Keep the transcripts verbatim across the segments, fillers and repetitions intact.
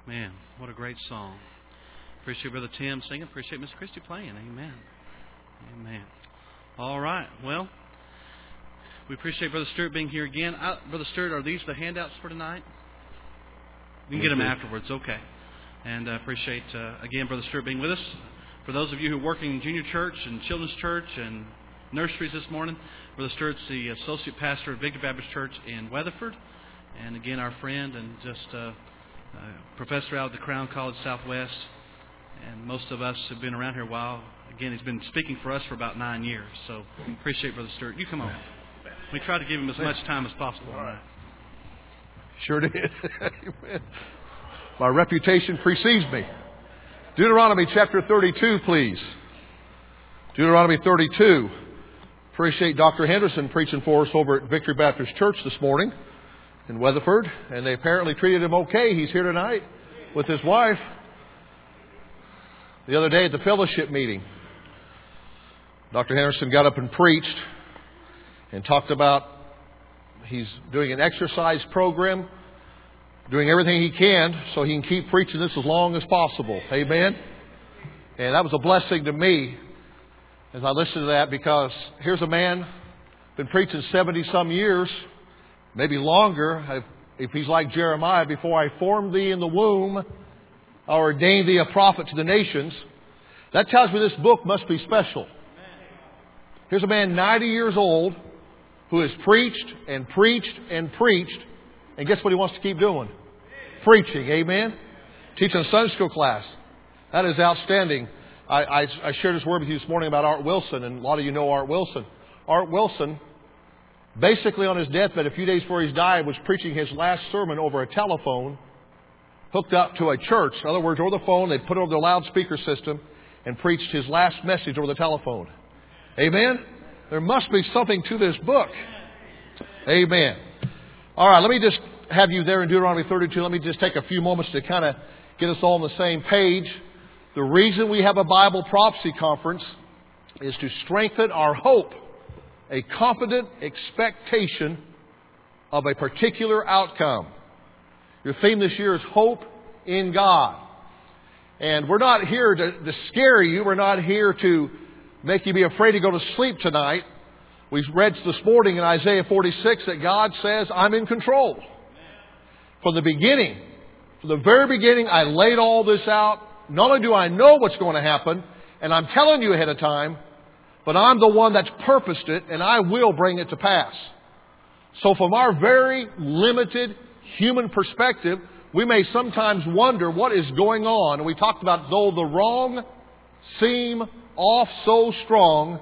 Man, what a great song. Appreciate Brother Tim singing. Appreciate Miss Christy playing. Amen. Amen. All right. Well, we appreciate Brother Stewart being here again. I, Brother Stewart, are these the handouts for tonight? You can get them afterwards. Okay. And I appreciate, uh, again, Brother Stewart being with us. For those of you who are working in junior church and children's church and nurseries this morning, Brother Stewart's the associate pastor of Victory Baptist Church in Weatherford. And again, our friend and just uh, uh, professor out of the Crown College Southwest. And most of us have been around here a while. Again, he's been speaking for us for about nine years. So appreciate Brother Stewart. You come on. We try to give him as much time as possible. All right. Sure did. Amen. My reputation precedes me. Deuteronomy chapter thirty-two, please. Deuteronomy thirty-two. Appreciate Doctor Henderson preaching for us over at Victory Baptist Church this morning in Weatherford. And they apparently treated him okay. He's here tonight with his wife. The other day at the fellowship meeting, Doctor Henderson got up and preached and talked about he's doing an exercise program, doing everything he can so he can keep preaching this as long as possible. Amen? And that was a blessing to me as I listened to that, because here's a man been preaching seventy-some years, maybe longer, if he's like Jeremiah, before I formed thee in the womb, I ordained thee a prophet to the nations. That tells me this book must be special. Here's a man ninety years old who has preached and preached and preached. And guess what he wants to keep doing? Preaching. Amen? Teaching a Sunday school class. That is outstanding. I, I, I shared this word with you this morning about Art Wilson, and a lot of you know Art Wilson. Art Wilson, basically on his deathbed, a few days before he died, was preaching his last sermon over a telephone hooked up to a church. In other words, over the phone, they put it over the loudspeaker system and preached his last message over the telephone. Amen? There must be something to this book. Amen. All right, let me just have you there in Deuteronomy thirty-two. Let me just take a few moments to kind of get us all on the same page. The reason we have a Bible prophecy conference is to strengthen our hope, a confident expectation of a particular outcome. Your theme this year is hope in God. And we're not here to, to scare you. We're not here to make you be afraid to go to sleep tonight. We read this morning in Isaiah forty-six that God says, I'm in control. From the beginning, from the very beginning, I laid all this out. Not only do I know what's going to happen, and I'm telling you ahead of time, but I'm the one that's purposed it, and I will bring it to pass. So from our very limited human perspective, we may sometimes wonder what is going on. And we talked about, though the wrong seem off so strong,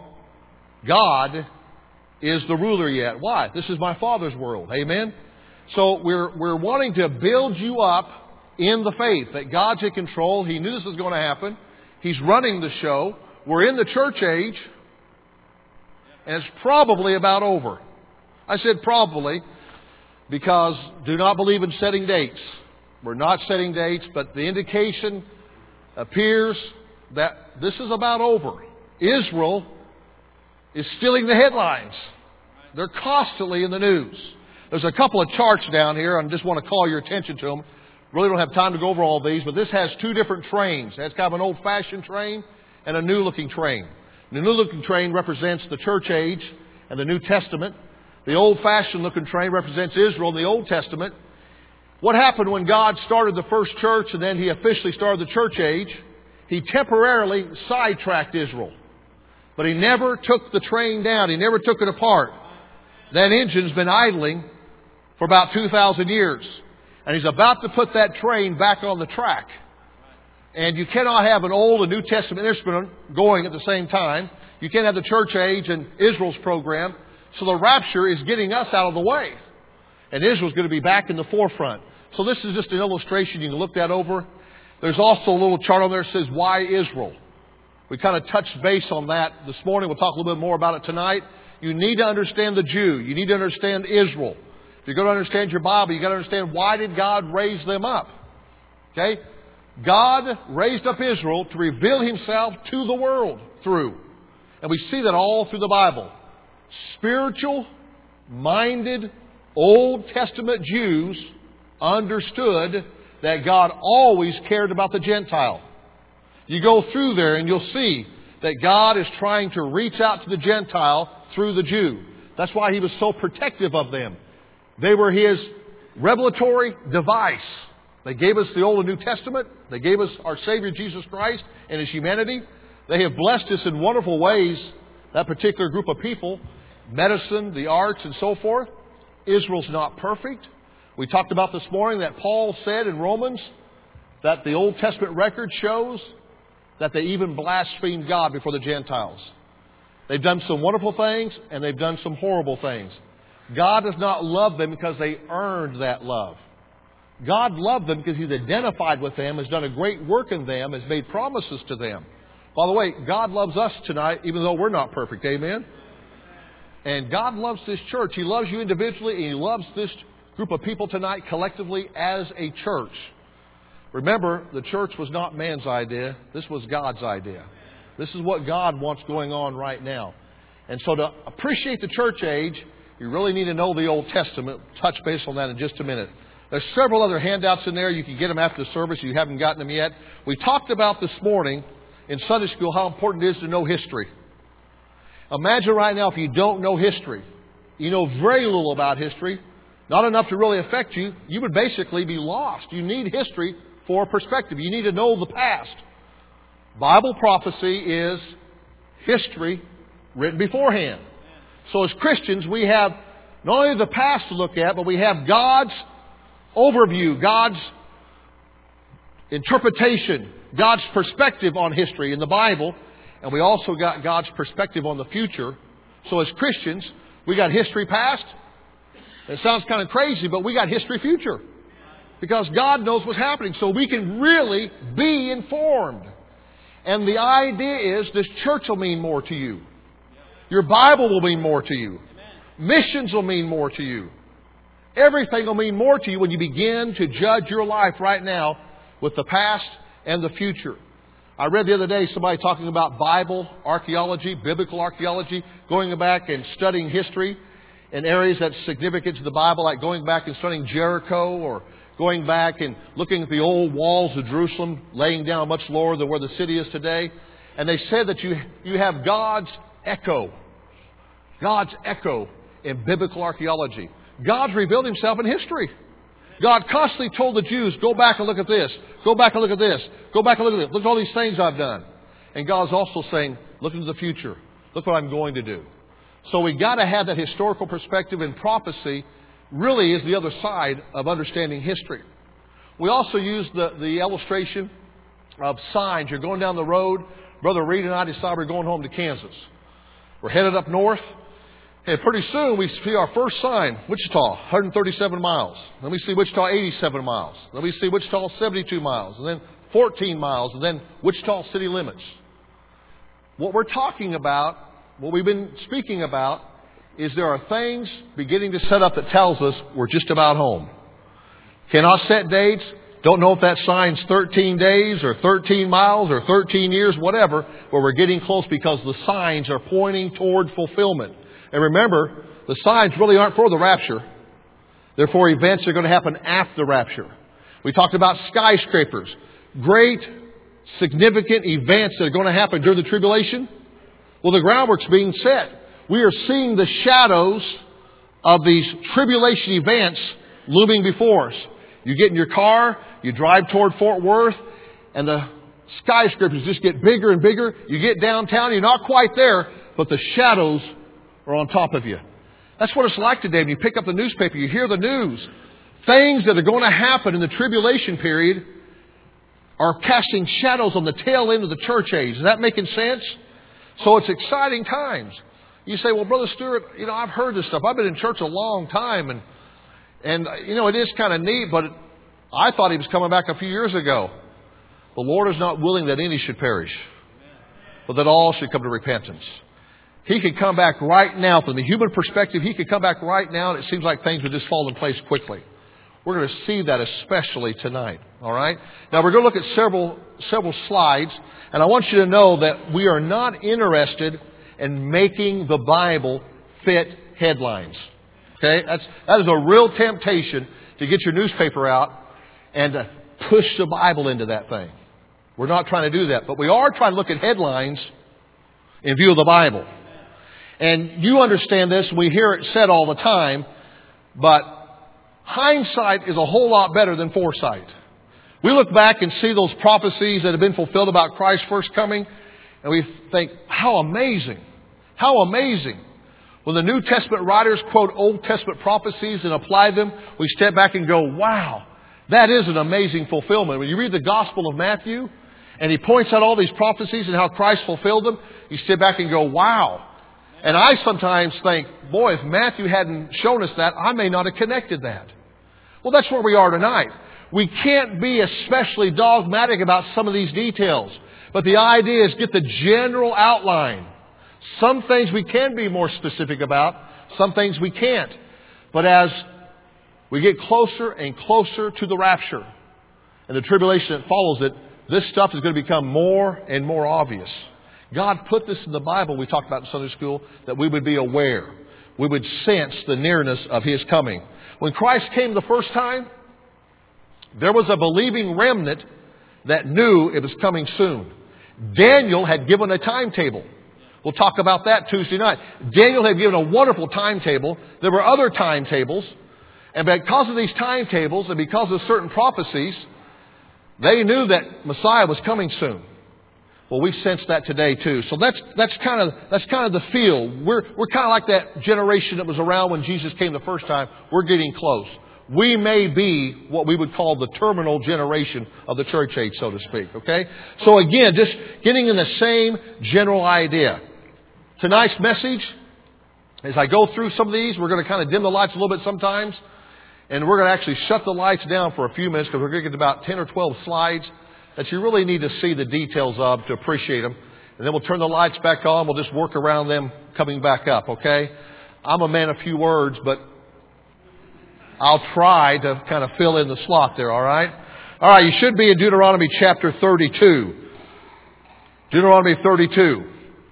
God is the ruler yet. Why? This is my Father's world. Amen? So we're, we're wanting to build you up in the faith that God's in control. He knew this was going to happen. He's running the show. We're in the church age, and it's probably about over. I said probably because do not believe in setting dates. We're not setting dates, but the indication appears that this is about over. Israel is stealing the headlines. They're constantly in the news. There's a couple of charts down here, and I just want to call your attention to them. Really don't have time to go over all these, but this has two different trains. It has kind of an old-fashioned train and a new-looking train. The new-looking train represents the church age and the New Testament. The old-fashioned looking train represents Israel in the Old Testament. What happened when God started the first church and then He officially started the church age? He temporarily sidetracked Israel. But He never took the train down. He never took it apart. That engine's been idling for about two thousand years. And He's about to put that train back on the track. And you cannot have an Old and New Testament instrument going at the same time. You can't have the church age and Israel's program. So the rapture is getting us out of the way. And Israel's going to be back in the forefront. So this is just an illustration. You can look that over. There's also a little chart on there that says, why Israel? We kind of touched base on that this morning. We'll talk a little bit more about it tonight. You need to understand the Jew. You need to understand Israel. If you're going to understand your Bible, you've got to understand why did God raise them up? Okay? God raised up Israel to reveal Himself to the world through. And we see that all through the Bible. Spiritual-minded Old Testament Jews understood that God always cared about the Gentile. You go through there and you'll see that God is trying to reach out to the Gentile through the Jew. That's why He was so protective of them. They were His revelatory device. They gave us the Old and New Testament. They gave us our Savior Jesus Christ and His humanity. They have blessed us in wonderful ways, that particular group of people. Medicine, the arts, and so forth. Israel's not perfect. We talked about this morning that Paul said in Romans that the Old Testament record shows that they even blasphemed God before the Gentiles. They've done some wonderful things and they've done some horrible things. God does not love them because they earned that love. God loved them because He's identified with them, has done a great work in them, has made promises to them. By the way, God loves us tonight even though we're not perfect. Amen? And God loves this church. He loves you individually and He loves this group of people tonight collectively as a church. Remember, the church was not man's idea. This was God's idea. This is what God wants going on right now. And so to appreciate the church age, you really need to know the Old Testament. Touch base on that in just a minute. There's several other handouts in there. You can get them after the service if you haven't gotten them yet. We talked about this morning in Sunday school how important it is to know history. Imagine right now if you don't know history. You know very little about history. Not enough to really affect you. You would basically be lost. You need history for perspective. You need to know the past. Bible prophecy is history written beforehand. So as Christians, we have not only the past to look at, but we have God's overview, God's interpretation, God's perspective on history in the Bible, and we also got God's perspective on the future. So as Christians, we got history past. It sounds kind of crazy, but we got history future. Because God knows what's happening, so we can really be informed. And the idea is this church will mean more to you. Your Bible will mean more to you. Missions will mean more to you. Everything will mean more to you when you begin to judge your life right now with the past and the future. I read the other day somebody talking about Bible archaeology, biblical archaeology, going back and studying history in areas that's significant to the Bible, like going back and studying Jericho or going back and looking at the old walls of Jerusalem, laying down much lower than where the city is today. And they said that you, you have God's echo. God's echo in biblical archaeology. God's revealed Himself in history. God constantly told the Jews, go back and look at this. Go back and look at this. Go back and look at this. Look at all these things I've done. And God's also saying, look into the future. Look what I'm going to do. So we've got to have that historical perspective, and prophecy really is the other side of understanding history. We also use the, the illustration of signs. You're going down the road. Brother Reed and I decided we're going home to Kansas. We're headed up north. And pretty soon we see our first sign, Wichita, one hundred thirty-seven miles. Then we see Wichita, eighty-seven miles. Then we see Wichita, seventy-two miles. And then fourteen miles. And then Wichita city limits. What we're talking about, what we've been speaking about, is there are things beginning to set up that tells us we're just about home. Cannot set dates. Don't know if that sign's thirteen days or thirteen miles or thirteen years, whatever. But we're getting close because the signs are pointing toward fulfillment. And remember, the signs really aren't for the rapture. They're for events that are going to happen after the rapture. We talked about skyscrapers. Great, significant events that are going to happen during the tribulation. Well, the groundwork's being set. We are seeing the shadows of these tribulation events looming before us. You get in your car, you drive toward Fort Worth, and the skyscrapers just get bigger and bigger. You get downtown, you're not quite there, but the shadows are on top of you. That's what it's like today. When you pick up the newspaper, you hear the news. Things that are going to happen in the tribulation period are casting shadows on the tail end of the church age. Is that making sense? So it's exciting times. You say, well, Brother Stewart, you know, I've heard this stuff. I've been in church a long time, and, and you know, it is kind of neat, but I thought He was coming back a few years ago. The Lord is not willing that any should perish, but that all should come to repentance. He could come back right now. From the human perspective, He could come back right now, and it seems like things would just fall in place quickly. We're going to see that especially tonight. All right? Now, we're going to look at several several slides, and I want you to know that we are not interested in making the Bible fit headlines. Okay? That's, that is a real temptation to get your newspaper out and to push the Bible into that thing. We're not trying to do that. But we are trying to look at headlines in view of the Bible. And you understand this. We hear it said all the time. But hindsight is a whole lot better than foresight. We look back and see those prophecies that have been fulfilled about Christ's first coming. And we think, how amazing. How amazing. When the New Testament writers quote Old Testament prophecies and apply them, we step back and go, wow, that is an amazing fulfillment. When you read the Gospel of Matthew, and he points out all these prophecies and how Christ fulfilled them, you step back and go, wow. And I sometimes think, boy, if Matthew hadn't shown us that, I may not have connected that. Well, that's where we are tonight. We can't be especially dogmatic about some of these details. But the idea is get the general outline. Some things we can be more specific about. Some things we can't. But as we get closer and closer to the rapture and the tribulation that follows it, this stuff is going to become more and more obvious. God put this in the Bible, we talked about in Sunday school, that we would be aware. We would sense the nearness of His coming. When Christ came the first time, there was a believing remnant that knew it was coming soon. Daniel had given a timetable. We'll talk about that Tuesday night. Daniel had given a wonderful timetable. There were other timetables. And because of these timetables and because of certain prophecies, they knew that Messiah was coming soon. Well, we sense that today too. So that's that's kind of that's kind of the feel. We're we're kind of like that generation that was around when Jesus came the first time. We're getting close. We may be what we would call the terminal generation of the church age, so to speak. Okay? So again, just getting in the same general idea. Tonight's message, as I go through some of these, we're going to kind of dim the lights a little bit sometimes. And we're going to actually shut the lights down for a few minutes because we're going to get about ten or twelve slides that you really need to see the details of to appreciate them. And then we'll turn the lights back on. We'll just work around them coming back up, okay? I'm a man of few words, but I'll try to kind of fill in the slot there, all right? All right, you should be in Deuteronomy chapter thirty-two. Deuteronomy thirty-two.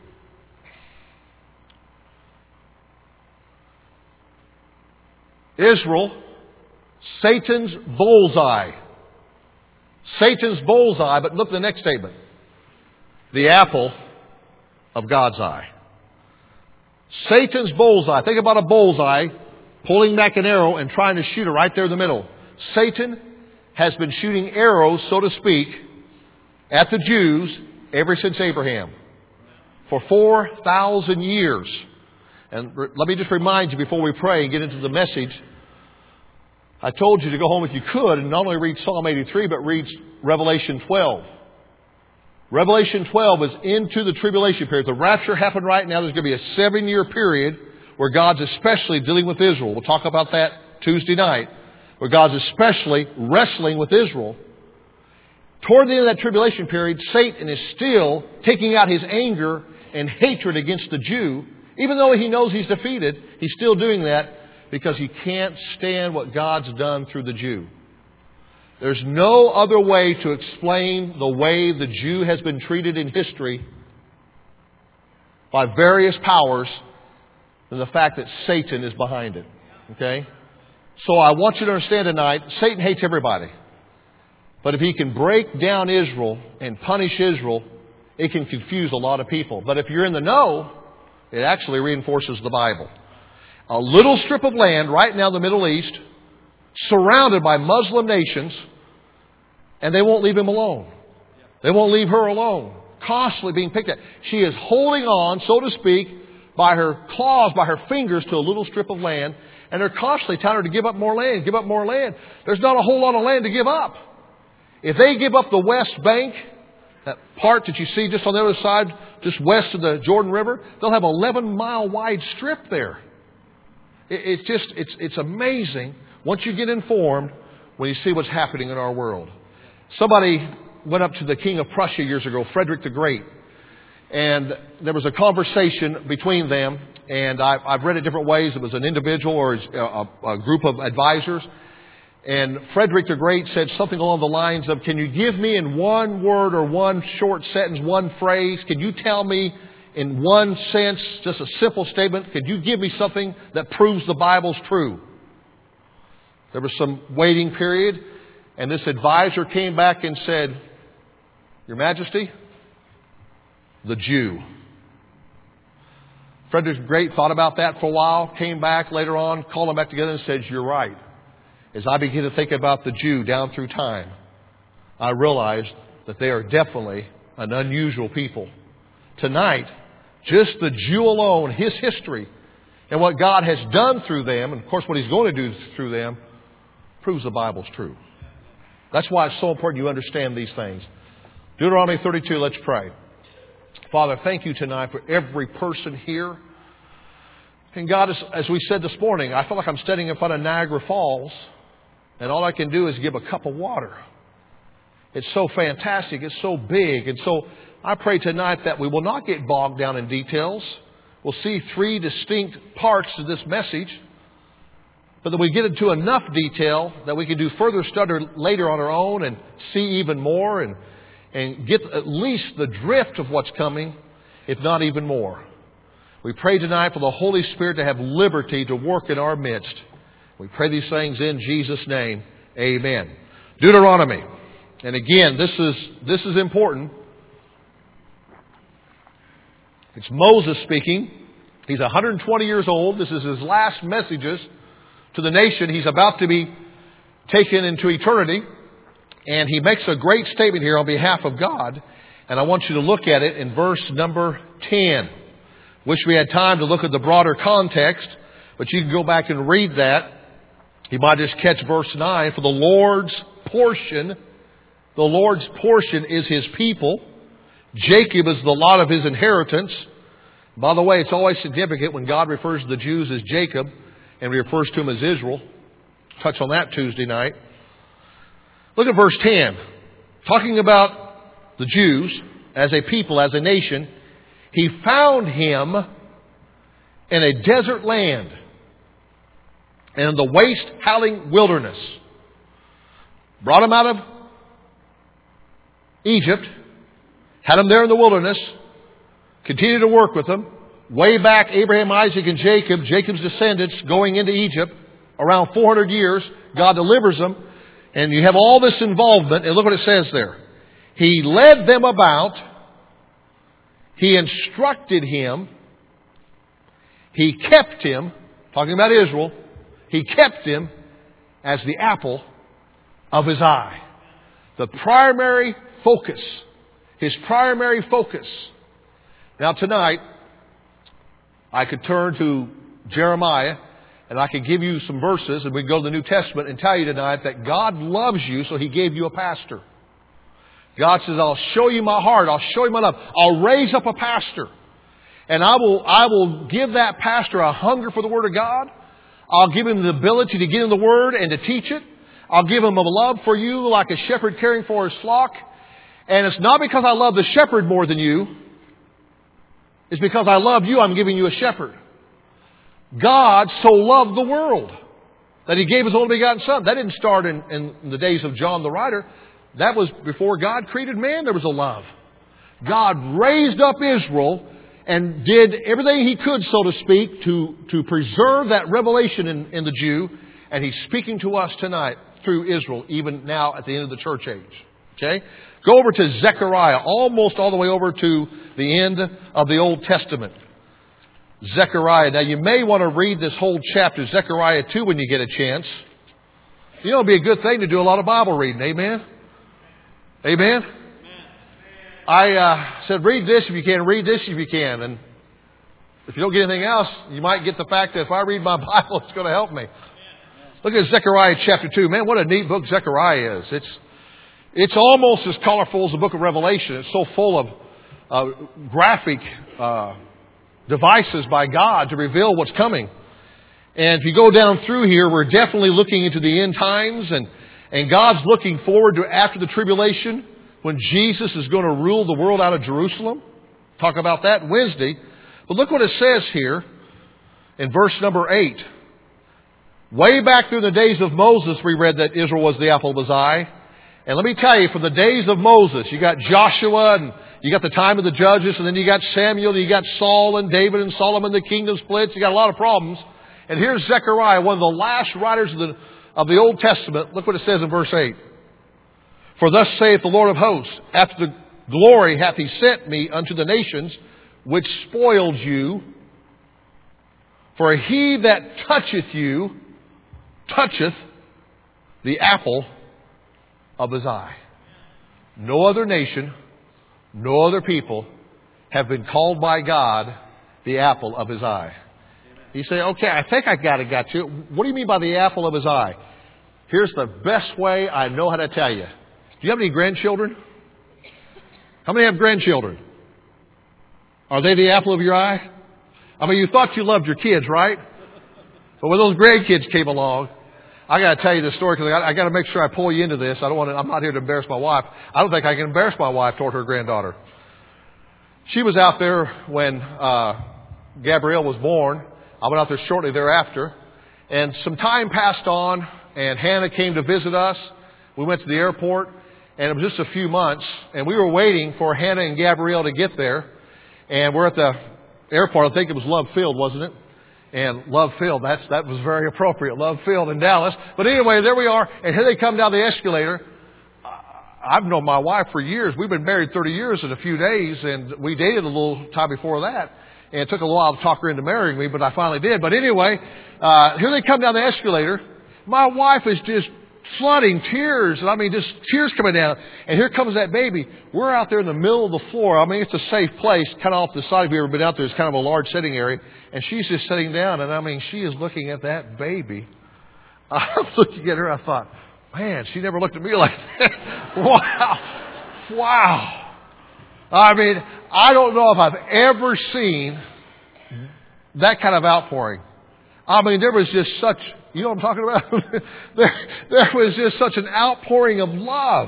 Israel, Satan's bullseye. Satan's bullseye, but look at the next statement. The apple of God's eye. Satan's bullseye. Think about a bullseye pulling back an arrow and trying to shoot it right there in the middle. Satan has been shooting arrows, so to speak, at the Jews ever since Abraham. For four thousand years. And let me just remind you before we pray and get into the message. I told you to go home if you could and not only read Psalm eighty-three, but read Revelation twelve. Revelation twelve is into the tribulation period. The rapture happened right now. There's going to be a seven-year period where God's especially dealing with Israel. We'll talk about that Tuesday night. Where God's especially wrestling with Israel. Toward the end of that tribulation period, Satan is still taking out his anger and hatred against the Jew. Even though he knows he's defeated, he's still doing that because he can't stand what God's done through the Jew. There's no other way to explain the way the Jew has been treated in history by various powers than the fact that Satan is behind it. Okay? So I want you to understand tonight, Satan hates everybody. But if he can break down Israel and punish Israel, it can confuse a lot of people. But if you're in the know, it actually reinforces the Bible. A little strip of land right now in the Middle East, surrounded by Muslim nations, and they won't leave him alone. They won't leave her alone. Constantly being picked at. She is holding on, so to speak, by her claws, by her fingers to a little strip of land, and they're constantly telling her to give up more land, give up more land. There's not a whole lot of land to give up. If they give up the West Bank, that part that you see just on the other side, just west of the Jordan River, they'll have an eleven mile wide strip there. It's just, it's, it's amazing once you get informed when you see what's happening in our world. Somebody went up to the King of Prussia years ago, Frederick the Great, and there was a conversation between them, and I, I've read it different ways. It was an individual or a, a group of advisors. And Frederick the Great said something along the lines of, can you give me in one word or one short sentence, one phrase, can you tell me in one sense, just a simple statement, could you give me something that proves the Bible's true? There was some waiting period, And this advisor came back and said, Your Majesty, the Jew. Frederick the Great thought about that for a while, came back later on, called them back together and said, You're right. As I begin to think about the Jew down through time, I realized that they are definitely an unusual people. Tonight, just the Jew alone, his history, and what God has done through them, and of course what He's going to do through them, proves the Bible's true. That's why it's so important you understand these things. Deuteronomy thirty-two, let's pray. Father, thank You tonight for every person here. And God, as, as we said this morning, I feel like I'm standing in front of Niagara Falls, and all I can do is give a cup of water. It's so fantastic. It's so big. And so I pray tonight that we will not get bogged down in details. We'll see three distinct parts of this message, but that we get into enough detail that we can do further study later on our own and see even more and, and get at least the drift of what's coming, if not even more. We pray tonight for the Holy Spirit to have liberty to work in our midst. We pray these things in Jesus' name. Amen. Deuteronomy. And again, this is, this is important. It's Moses speaking. He's one hundred twenty years old. This is his last messages to the nation. He's about to be taken into eternity. And he makes a great statement here on behalf of God. And I want you to look at it in verse number ten. Wish we had time to look at the broader context, but you can go back and read that. You might just catch verse nine. For the Lord's portion, the Lord's portion is His people. Jacob is the lot of His inheritance. By the way, it's always significant when God refers to the Jews as Jacob and He refers to them as Israel. Touch on that Tuesday night. Look at verse ten. Talking about the Jews as a people, as a nation. He found him in a desert land and in the waste howling wilderness. Brought him out of Egypt. Had him there in the wilderness. Continued to work with them. Way back, Abraham, Isaac, and Jacob, Jacob's descendants, going into Egypt. Around four hundred years, God delivers them. And you have all this involvement. And look what it says there. He led them about. He instructed him. He kept him. Talking about Israel. He kept him as the apple of His eye. The primary focus. His primary focus. Now tonight, I could turn to Jeremiah and I could give you some verses and we can go to the New Testament and tell you tonight that God loves you, so He gave you a pastor. God says, I'll show you my heart. I'll show you my love. I'll raise up a pastor. And I will, I will give that pastor a hunger for the Word of God. I'll give him the ability to get in the Word and to teach it. I'll give him a love for you like a shepherd caring for his flock. And it's not because I love the shepherd more than you. It's because I love you, I'm giving you a shepherd. God so loved the world that He gave His only begotten Son. That didn't start in, in the days of John the writer. That was before God created man, there was a love. God raised up Israel and did everything He could, so to speak, to, to preserve that revelation in, in the Jew. And He's speaking to us tonight through Israel, even now at the end of the church age. Okay? Go over to Zechariah, almost all the way over to the end of the Old Testament. Zechariah. Now you may want to read this whole chapter, Zechariah two, when you get a chance. You know, it'd be a good thing to do a lot of Bible reading. Amen? Amen? I uh, said, read this if you can, read this if you can. And if you don't get anything else, you might get the fact that if I read my Bible, it's going to help me. Look at Zechariah chapter two. Man, what a neat book Zechariah is. It's it's almost as colorful as the book of Revelation. It's so full of uh, graphic uh, devices by God to reveal what's coming. And if you go down through here, we're definitely looking into the end times. And, and God's looking forward to after the tribulation, when Jesus is going to rule the world out of Jerusalem. Talk about that Wednesday. But look what it says here in verse number eight. Way back through the days of Moses, we read that Israel was the apple of His eye. And let me tell you, from the days of Moses, you got Joshua and you got the time of the judges, and then you got Samuel, and you got Saul and David and Solomon, the kingdom splits. You got a lot of problems. And here's Zechariah, one of the last writers of the, of the Old Testament. Look what it says in verse eight. For thus saith the Lord of hosts, after the glory hath he sent me unto the nations, which spoiled you. For he that toucheth you, toucheth the apple of his eye. No other nation, no other people have been called by God the apple of his eye. You say, okay, I think I got it, got you. What do you mean by the apple of his eye? Here's the best way I know how to tell you. Do you have any grandchildren? How many have grandchildren? Are they the apple of your eye? I mean, you thought you loved your kids, right? But when those grandkids came along, I got to tell you this story because I got to make sure I pull you into this. I don't want to, I'm not here to embarrass my wife. I don't think I can embarrass my wife toward her granddaughter. She was out there when uh, Gabrielle was born. I went out there shortly thereafter. And some time passed on, and Hannah came to visit us. We went to the airport, and it was just a few months. And we were waiting for Hannah and Gabrielle to get there. And we're at the airport. I think it was Love Field, wasn't it? And Love Field, that's, that was very appropriate. Love Field in Dallas. But anyway, there we are. And here they come down the escalator. I've known my wife for years. We've been married thirty years in a few days. And we dated a little time before that. And it took a while to talk her into marrying me, but I finally did. But anyway, uh, here they come down the escalator. My wife is just flooding tears. I mean, just tears coming down. And here comes that baby. We're out there in the middle of the floor. I mean, it's a safe place, kind of off the side. If you've ever been out there, it's kind of a large sitting area. And she's just sitting down. And I mean, she is looking at that baby. I'm looking at her. I thought, man, she never looked at me like that. Wow. Wow. I mean, I don't know if I've ever seen that kind of outpouring. I mean, there was just such, you know what I'm talking about? there, there was just such an outpouring of love.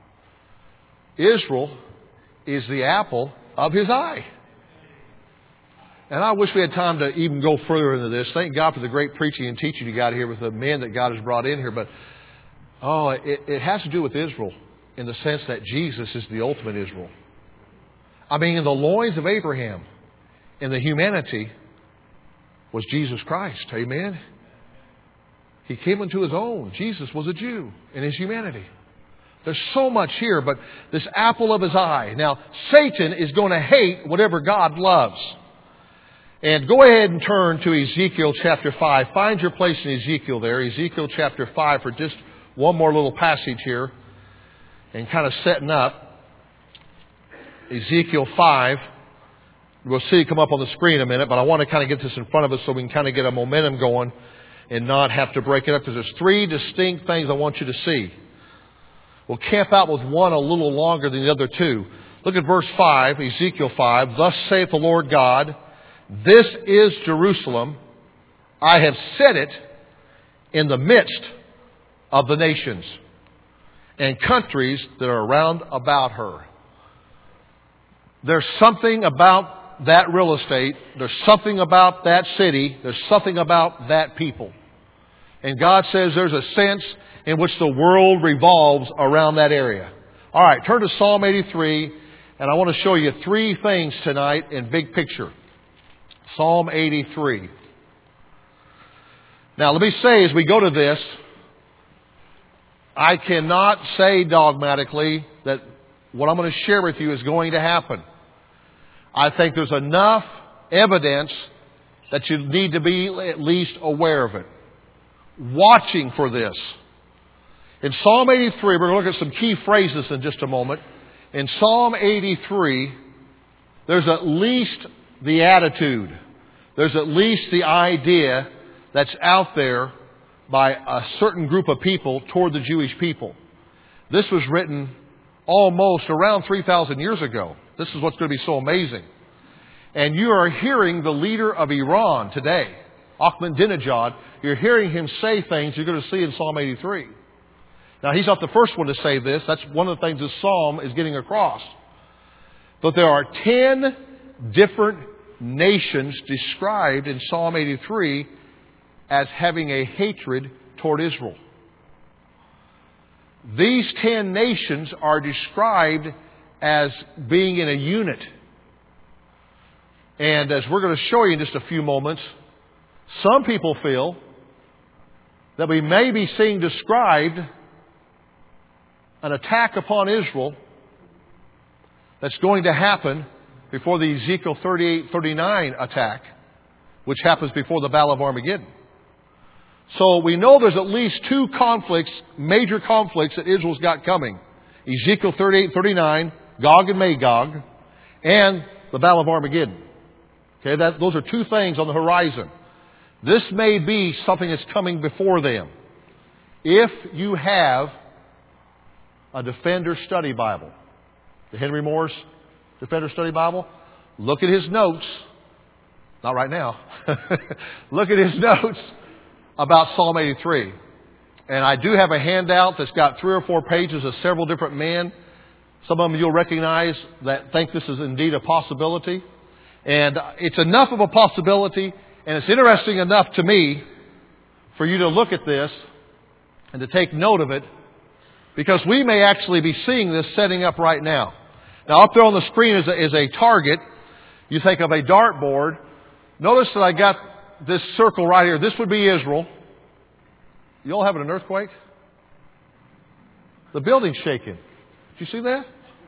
Israel is the apple of his eye. And I wish we had time to even go further into this. Thank God for the great preaching and teaching you got here with the men that God has brought in here. But, oh, it, it has to do with Israel in the sense that Jesus is the ultimate Israel. I mean, in the loins of Abraham, in the humanity, was Jesus Christ. Amen? He came into his own. Jesus was a Jew in his humanity. There's so much here, but this apple of his eye. Now, Satan is going to hate whatever God loves. And go ahead and turn to Ezekiel chapter five. Find your place in Ezekiel there. Ezekiel chapter five for just one more little passage here. And kind of setting up. Ezekiel five. We'll see it come up on the screen in a minute, but I want to kind of get this in front of us so we can kind of get a momentum going and not have to break it up because there's three distinct things I want you to see. We'll camp out with one a little longer than the other two. Look at verse five, Ezekiel five. Thus saith the Lord God, this is Jerusalem. I have set it in the midst of the nations and countries that are round about her. There's something about that real estate. There's something about that city. There's something about that people. And God says there's a sense in which the world revolves around that area. All right, turn to Psalm eighty-three, and I want to show you three things tonight in big picture. Psalm eighty-three. Now, let me say as we go to this, I cannot say dogmatically that what I'm going to share with you is going to happen. I think there's enough evidence that you need to be at least aware of it. Watching for this. In Psalm eighty-three, we're going to look at some key phrases in just a moment. In Psalm eighty-three, there's at least the attitude. There's at least the idea that's out there by a certain group of people toward the Jewish people. This was written almost around three thousand years ago. This is what's going to be so amazing. And you are hearing the leader of Iran today, Ahmadinejad. You're hearing him say things you're going to see in Psalm eighty-three. Now, he's not the first one to say this. That's one of the things this psalm is getting across. But there are ten different nations described in Psalm eighty-three as having a hatred toward Israel. These ten nations are described as being in a unit. And as we're going to show you in just a few moments, some people feel that we may be seeing described an attack upon Israel that's going to happen before the Ezekiel thirty-eight thirty-nine attack, which happens before the Battle of Armageddon. So we know there's at least two conflicts, major conflicts that Israel's got coming. Ezekiel thirty-eight thirty-nine, Gog and Magog, and the Battle of Armageddon. Okay, that, those are two things on the horizon. This may be something that's coming before them. If you have a Defender Study Bible, the Henry Moore's Defender Study Bible, look at his notes. Not right now. Look at his notes about Psalm eighty-three. And I do have a handout that's got three or four pages of several different men. Some of them you'll recognize that think this is indeed a possibility. And it's enough of a possibility, and it's interesting enough to me for you to look at this and to take note of it, because we may actually be seeing this setting up right now. Now, up there on the screen is a, is a target. You think of a dartboard. Notice that I got this circle right here. This would be Israel. You all having an earthquake? The building's shaking. Did you see that?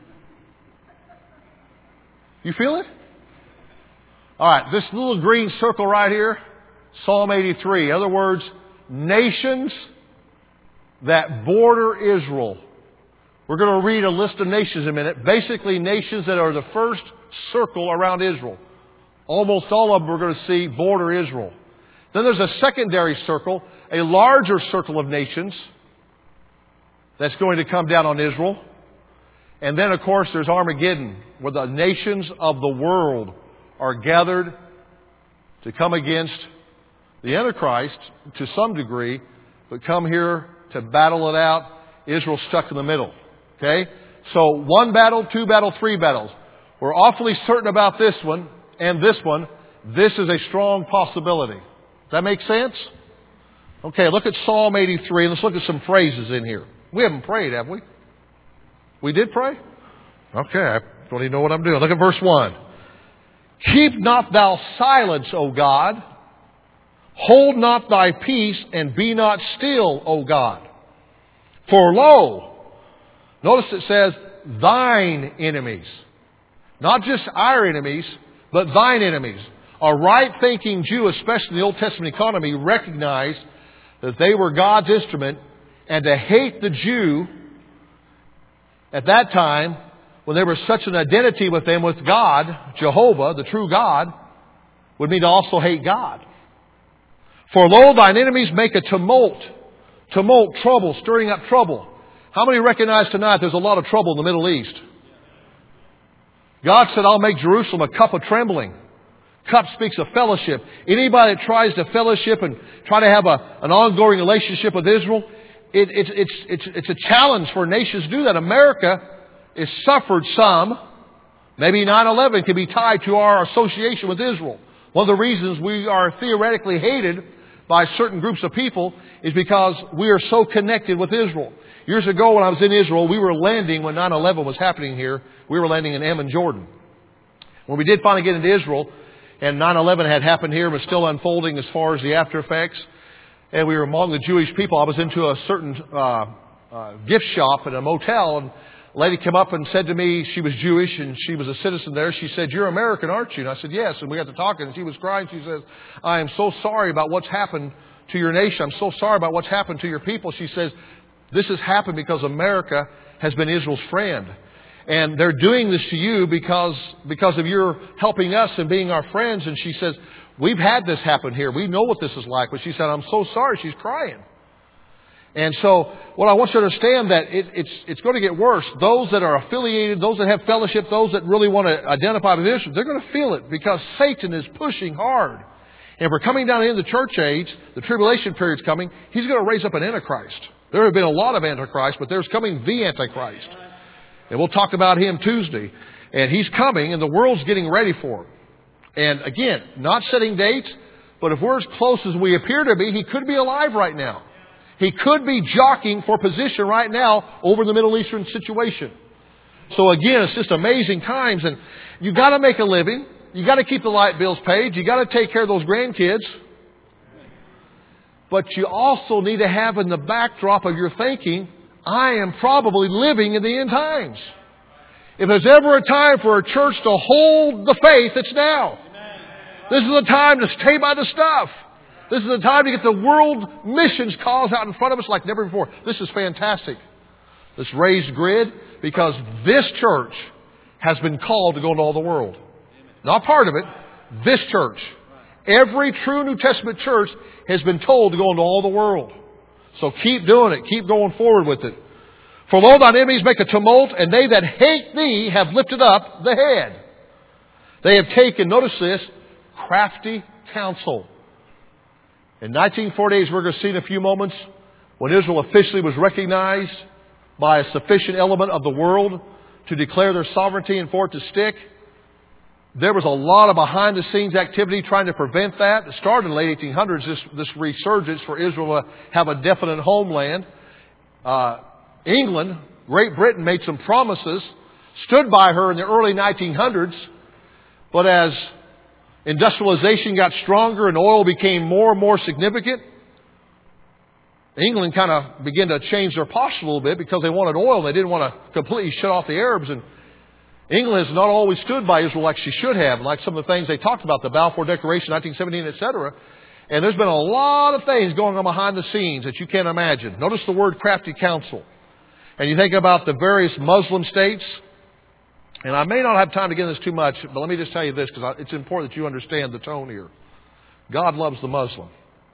You feel it? All right, this little green circle right here, Psalm eighty-three. In other words, nations that border Israel. We're going to read a list of nations in a minute. Basically, nations that are the first circle around Israel. Almost all of them we're going to see border Israel. Then there's a secondary circle, a larger circle of nations that's going to come down on Israel. And then, of course, there's Armageddon, where the nations of the world are gathered to come against the Antichrist to some degree, but come here to battle it out. Israel stuck in the middle. Okay? So one battle, two battle, three battles. We're awfully certain about this one and this one. This is a strong possibility. Does that make sense? Okay, look at Psalm eighty-three. Let's look at some phrases in here. We haven't prayed, have we? We did pray? Okay, I don't even know what I'm doing. Look at verse one. Keep not thou silence, O God. Hold not thy peace, and be not still, O God. For lo, notice it says, thine enemies. Not just our enemies, but thine enemies. A right-thinking Jew, especially in the Old Testament economy, recognized that they were God's instrument, and to hate the Jew at that time, when there was such an identity with them, with God, Jehovah, the true God, would mean to also hate God. For lo, thine enemies make a tumult. Tumult, trouble, stirring up trouble. How many recognize tonight there's a lot of trouble in the Middle East? God said, I'll make Jerusalem a cup of trembling. Cup speaks of fellowship. Anybody that tries to fellowship and try to have a, an ongoing relationship with Israel, it, it, it's, it's, it's a challenge for nations to do that. America has suffered some. Maybe nine eleven can be tied to our association with Israel. One of the reasons we are theoretically hated by certain groups of people is because we are so connected with Israel. Years ago when I was in Israel, we were landing when nine eleven was happening here. We were landing in Amman, Jordan. When we did finally get into Israel, and nine eleven had happened here, was still unfolding as far as the after effects, and we were among the Jewish people. I was into a certain uh, uh, gift shop at a motel, and a lady came up and said to me, she was Jewish and she was a citizen there. She said, "You're American, aren't you?" And I said, "Yes." And we got to talking, and she was crying. She says, "I am so sorry about what's happened to your nation. I'm so sorry about what's happened to your people." She says, "This has happened because America has been Israel's friend. And they're doing this to you because, because of your helping us and being our friends." And she says, "We've had this happen here. We know what this is like." But she said, "I'm so sorry." She's crying. And so what I want you to understand that it, it's, it's going to get worse. Those that are affiliated, those that have fellowship, those that really want to identify with Israel, they're going to feel it because Satan is pushing hard. And we're coming down into the church age. The tribulation period's coming. He's going to raise up an Antichrist. There have been a lot of Antichrists, but there's coming the Antichrist. And we'll talk about him Tuesday. And he's coming, and the world's getting ready for him. And again, not setting dates, but if we're as close as we appear to be, he could be alive right now. He could be jockeying for position right now over the Middle Eastern situation. So again, it's just amazing times. And you've got to make a living. You've got to keep the light bills paid. You've got to take care of those grandkids. But you also need to have in the backdrop of your thinking I am probably living in the end times. If there's ever a time for a church to hold the faith, it's now. This is the time to stay by the stuff. This is the time to get the world missions calls out in front of us like never before. This is fantastic. This raised grid, because this church has been called to go into all the world. Not part of it. This church. Every true New Testament church has been told to go into all the world. So keep doing it. Keep going forward with it. For lo, thine enemies make a tumult, and they that hate thee have lifted up the head. They have taken, notice this, crafty counsel. In nineteen forty-eight, as we're going to see in a few moments, when Israel officially was recognized by a sufficient element of the world to declare their sovereignty and for it to stick, there was a lot of behind-the-scenes activity trying to prevent that. It started in the late eighteen hundreds, this, this resurgence for Israel to have a definite homeland. Uh, England, Great Britain made some promises, stood by her in the early nineteen hundreds, but as industrialization got stronger and oil became more and more significant, England kind of began to change their posture a little bit because they wanted oil and they didn't want to completely shut off the Arabs. And England has not always stood by Israel like she should have, like some of the things they talked about, the Balfour Declaration, nineteen seventeen, et cetera. And there's been a lot of things going on behind the scenes that you can't imagine. Notice the word crafty counsel. And you think about the various Muslim states. And I may not have time to get into this too much, but let me just tell you this, because it's important that you understand the tone here. God loves the Muslim.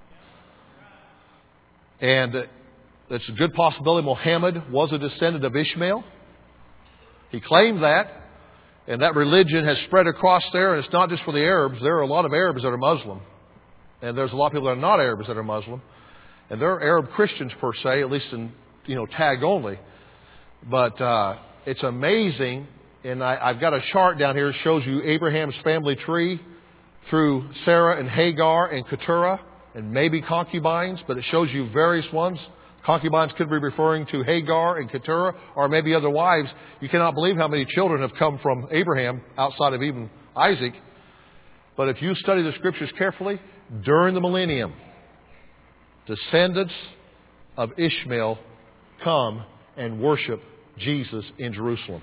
And it's a good possibility Muhammad was a descendant of Ishmael. He claimed that. And that religion has spread across there. And it's not just for the Arabs. There are a lot of Arabs that are Muslim. And there's a lot of people that are not Arabs that are Muslim. And there are Arab Christians per se, at least in, you know, tag only. But uh, it's amazing. And I, I've got a chart down here that shows you Abraham's family tree through Sarah and Hagar and Keturah and maybe concubines, but it shows you various ones. Concubines could be referring to Hagar and Keturah or maybe other wives. You cannot believe how many children have come from Abraham outside of even Isaac. But if you study the Scriptures carefully, during the millennium, descendants of Ishmael come and worship Jesus in Jerusalem.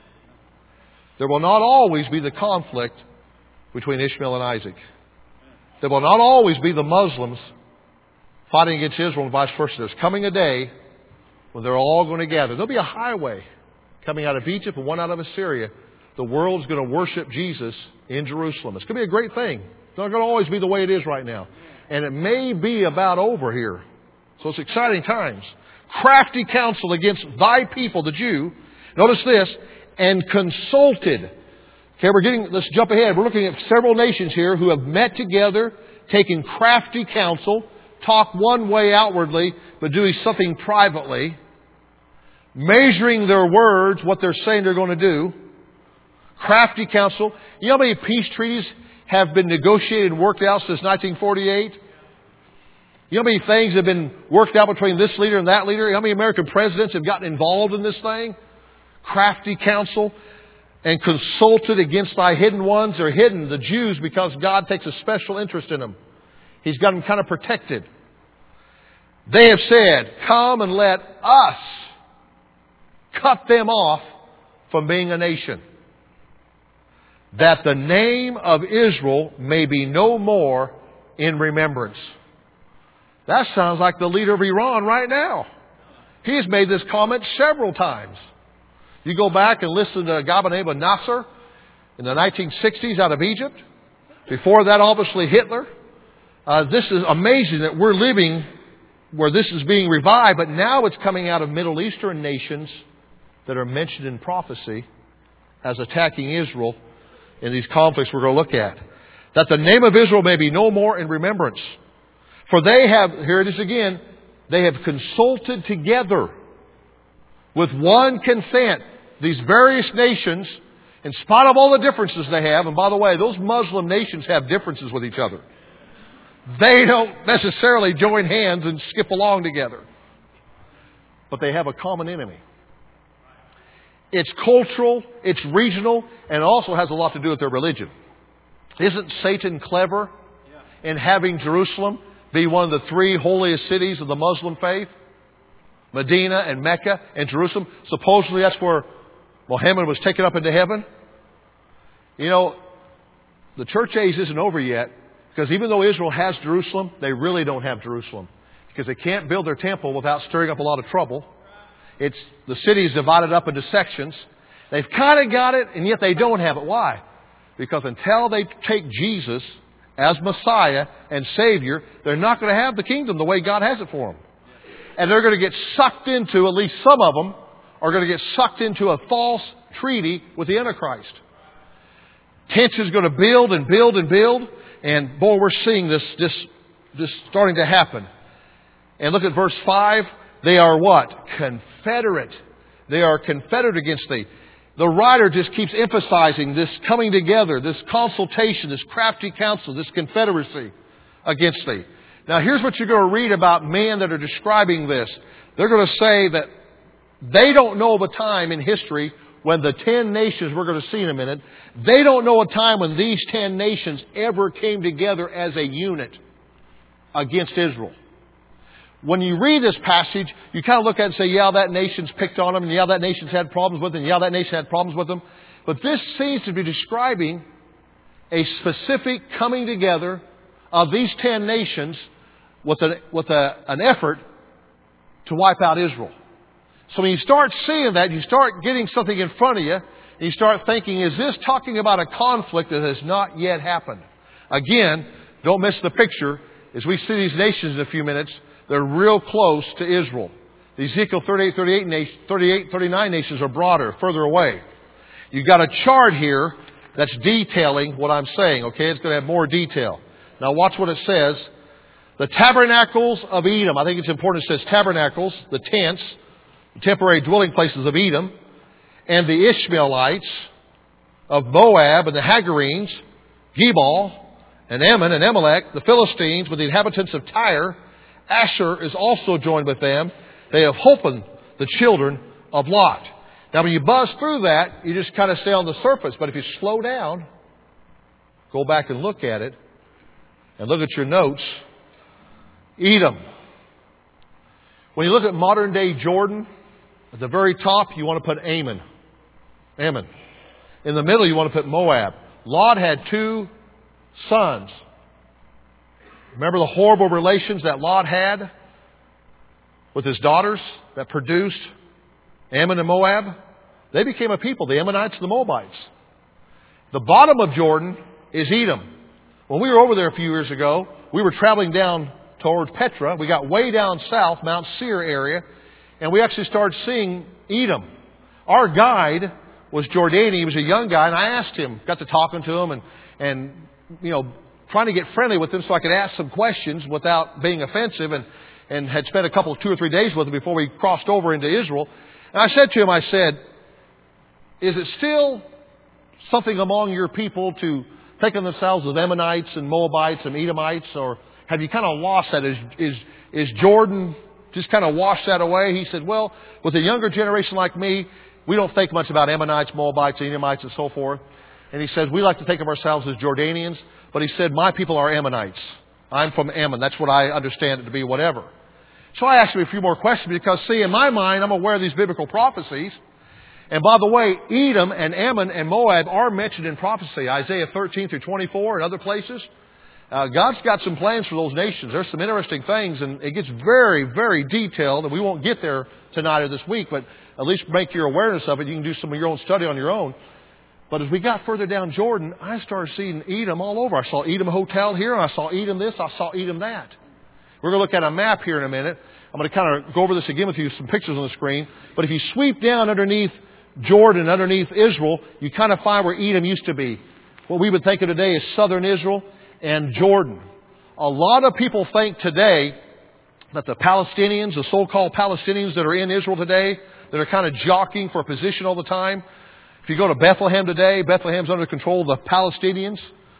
There will not always be the conflict between Ishmael and Isaac. There will not always be the Muslims fighting against Israel and vice versa. There's coming a day when they're all going to gather. There'll be a highway coming out of Egypt and one out of Assyria. The world's going to worship Jesus in Jerusalem. It's going to be a great thing. It's not going to always be the way it is right now. And it may be about over here. So it's exciting times. Crafty counsel against thy people, the Jew. Notice this. And consulted. Okay, we're getting, let's jump ahead. We're looking at several nations here who have met together, taken crafty counsel, talk one way outwardly, but doing something privately, measuring their words, what they're saying they're going to do. Crafty counsel. You know how many peace treaties have been negotiated and worked out since nineteen forty-eight? You know how many things have been worked out between this leader and that leader? How many American presidents have gotten involved in this thing? Crafty counsel, and consulted against thy hidden ones. They're hidden, the Jews, because God takes a special interest in them. He's got them kind of protected. They have said, come and let us cut them off from being a nation, that the name of Israel may be no more in remembrance. That sounds like the leader of Iran right now. He has made this comment several times. You go back and listen to a guy by the name of Nasser in the nineteen sixties out of Egypt. Before that, obviously, Hitler. Uh, this is amazing that we're living where this is being revived, but now it's coming out of Middle Eastern nations that are mentioned in prophecy as attacking Israel in these conflicts we're going to look at. That the name of Israel may be no more in remembrance. For they have, here it is again, they have consulted together with one consent. These various nations, in spite of all the differences they have, and by the way, those Muslim nations have differences with each other. They don't necessarily join hands and skip along together. But they have a common enemy. It's cultural, it's regional, and it also has a lot to do with their religion. Isn't Satan clever in having Jerusalem be one of the three holiest cities of the Muslim faith? Medina and Mecca and Jerusalem. Supposedly that's where Muhammad was taken up into heaven. You know, the church age isn't over yet, because even though Israel has Jerusalem, they really don't have Jerusalem, because they can't build their temple without stirring up a lot of trouble. It's the city is divided up into sections. They've kind of got it, and yet they don't have it. Why? Because until they take Jesus as Messiah and Savior, they're not going to have the kingdom the way God has it for them. And they're going to get sucked into, at least some of them, are going to get sucked into a false treaty with the Antichrist. Tension's going to build and build and build. And boy, we're seeing this, this, this starting to happen. And look at verse five. They are what? Confederate. They are confederate against thee. The writer just keeps emphasizing this coming together, this consultation, this crafty counsel, this confederacy against thee. Now here's what you're going to read about men that are describing this. They're going to say that they don't know of a time in history when the ten nations we're going to see in a minute, they don't know a time when these ten nations ever came together as a unit against Israel. When you read this passage, you kind of look at it and say, yeah, that nation's picked on them, and yeah, that nation's had problems with them, and yeah, that nation had problems with them. But this seems to be describing a specific coming together of these ten nations with, a, with a, an effort to wipe out Israel. So when you start seeing that, you start getting something in front of you, and you start thinking, is this talking about a conflict that has not yet happened? Again, don't miss the picture. As we see these nations in a few minutes, they're real close to Israel. The Ezekiel thirty-eight, thirty-eight, thirty-eight, thirty-nine nations are broader, further away. You've got a chart here that's detailing what I'm saying, okay? It's going to have more detail. Now watch what it says. The tabernacles of Edom. I think it's important it says tabernacles, the tents, the temporary dwelling places of Edom, and the Ishmaelites of Moab and the Hagarenes, Gebal and Ammon and Amalek, the Philistines with the inhabitants of Tyre. Asher is also joined with them. They have holpen the children of Lot. Now when you buzz through that, you just kind of stay on the surface. But if you slow down, go back and look at it, and look at your notes, Edom. When you look at modern day Jordan, at the very top you want to put Ammon. Ammon. In the middle you want to put Moab. Lot had two sons. Remember the horrible relations that Lot had with his daughters that produced Ammon and Moab? They became a people, the Ammonites and the Moabites. The bottom of Jordan is Edom. When we were over there a few years ago, we were traveling down towards Petra. We got way down south, Mount Seir area, and we actually started seeing Edom. Our guide was Jordanian. He was a young guy, and I asked him, got to talking to him, and, and you know, trying to get friendly with him so I could ask some questions without being offensive, and, and had spent a couple, two or three days with him before we crossed over into Israel. And I said to him, I said, is it still something among your people to think of themselves as Ammonites and Moabites and Edomites, or have you kind of lost that? Is, is, is Jordan just kind of washed that away? He said, well, with a younger generation like me, we don't think much about Ammonites, Moabites, Edomites, and so forth. And he says, we like to think of ourselves as Jordanians. But he said, my people are Ammonites. I'm from Ammon. That's what I understand it to be, whatever. So I asked him a few more questions because, see, in my mind, I'm aware of these biblical prophecies. And by the way, Edom and Ammon and Moab are mentioned in prophecy. Isaiah thirteen through twenty-four and other places. Uh, God's got some plans for those nations. There's some interesting things, and it gets very, very detailed. And we won't get there tonight or this week, but at least make your awareness of it. You can do some of your own study on your own. But as we got further down Jordan, I started seeing Edom all over. I saw Edom Hotel here, and I saw Edom this, I saw Edom that. We're going to look at a map here in a minute. I'm going to kind of go over this again with you, some pictures on the screen. But if you sweep down underneath Jordan, underneath Israel, you kind of find where Edom used to be. What we would think of today is southern Israel and Jordan. A lot of people think today that the Palestinians, the so-called Palestinians that are in Israel today, that are kind of jockeying for a position all the time, if you go to Bethlehem today, Bethlehem's under control of the Palestinians.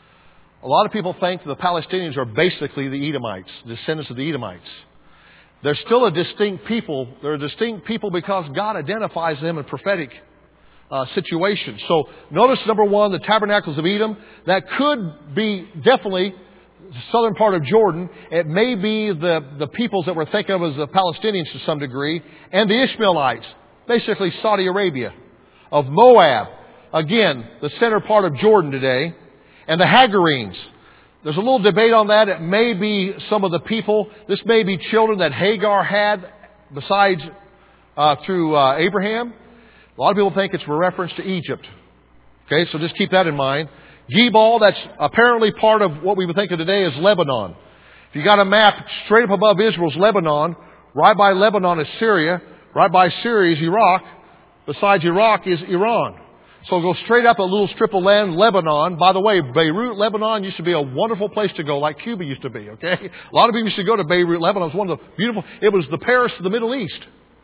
A lot of people think the Palestinians are basically the Edomites, descendants of the Edomites. They're still a distinct people. They're a distinct people because God identifies them in prophetic uh, situations. So notice, number one, the tabernacles of Edom. That could be definitely southern part of Jordan. It may be the, the peoples that we're thinking of as the Palestinians to some degree. And the Ishmaelites, basically Saudi Arabia. Of Moab, again, the center part of Jordan today. And the Hagarenes. There's a little debate on that. It may be some of the people. This may be children that Hagar had besides uh, through uh, Abraham. A lot of people think it's a reference to Egypt. Okay, so just keep that in mind. Gebal, that's apparently part of what we would think of today as Lebanon. If you got a map straight up above Israel's Lebanon, right by Lebanon is Syria, right by Syria is Iraq, besides Iraq is Iran. So go straight up a little strip of land, Lebanon. By the way, Beirut, Lebanon used to be a wonderful place to go, like Cuba used to be, okay? A lot of people used to go to Beirut, Lebanon. It was one of the beautiful, it was the Paris of the Middle East.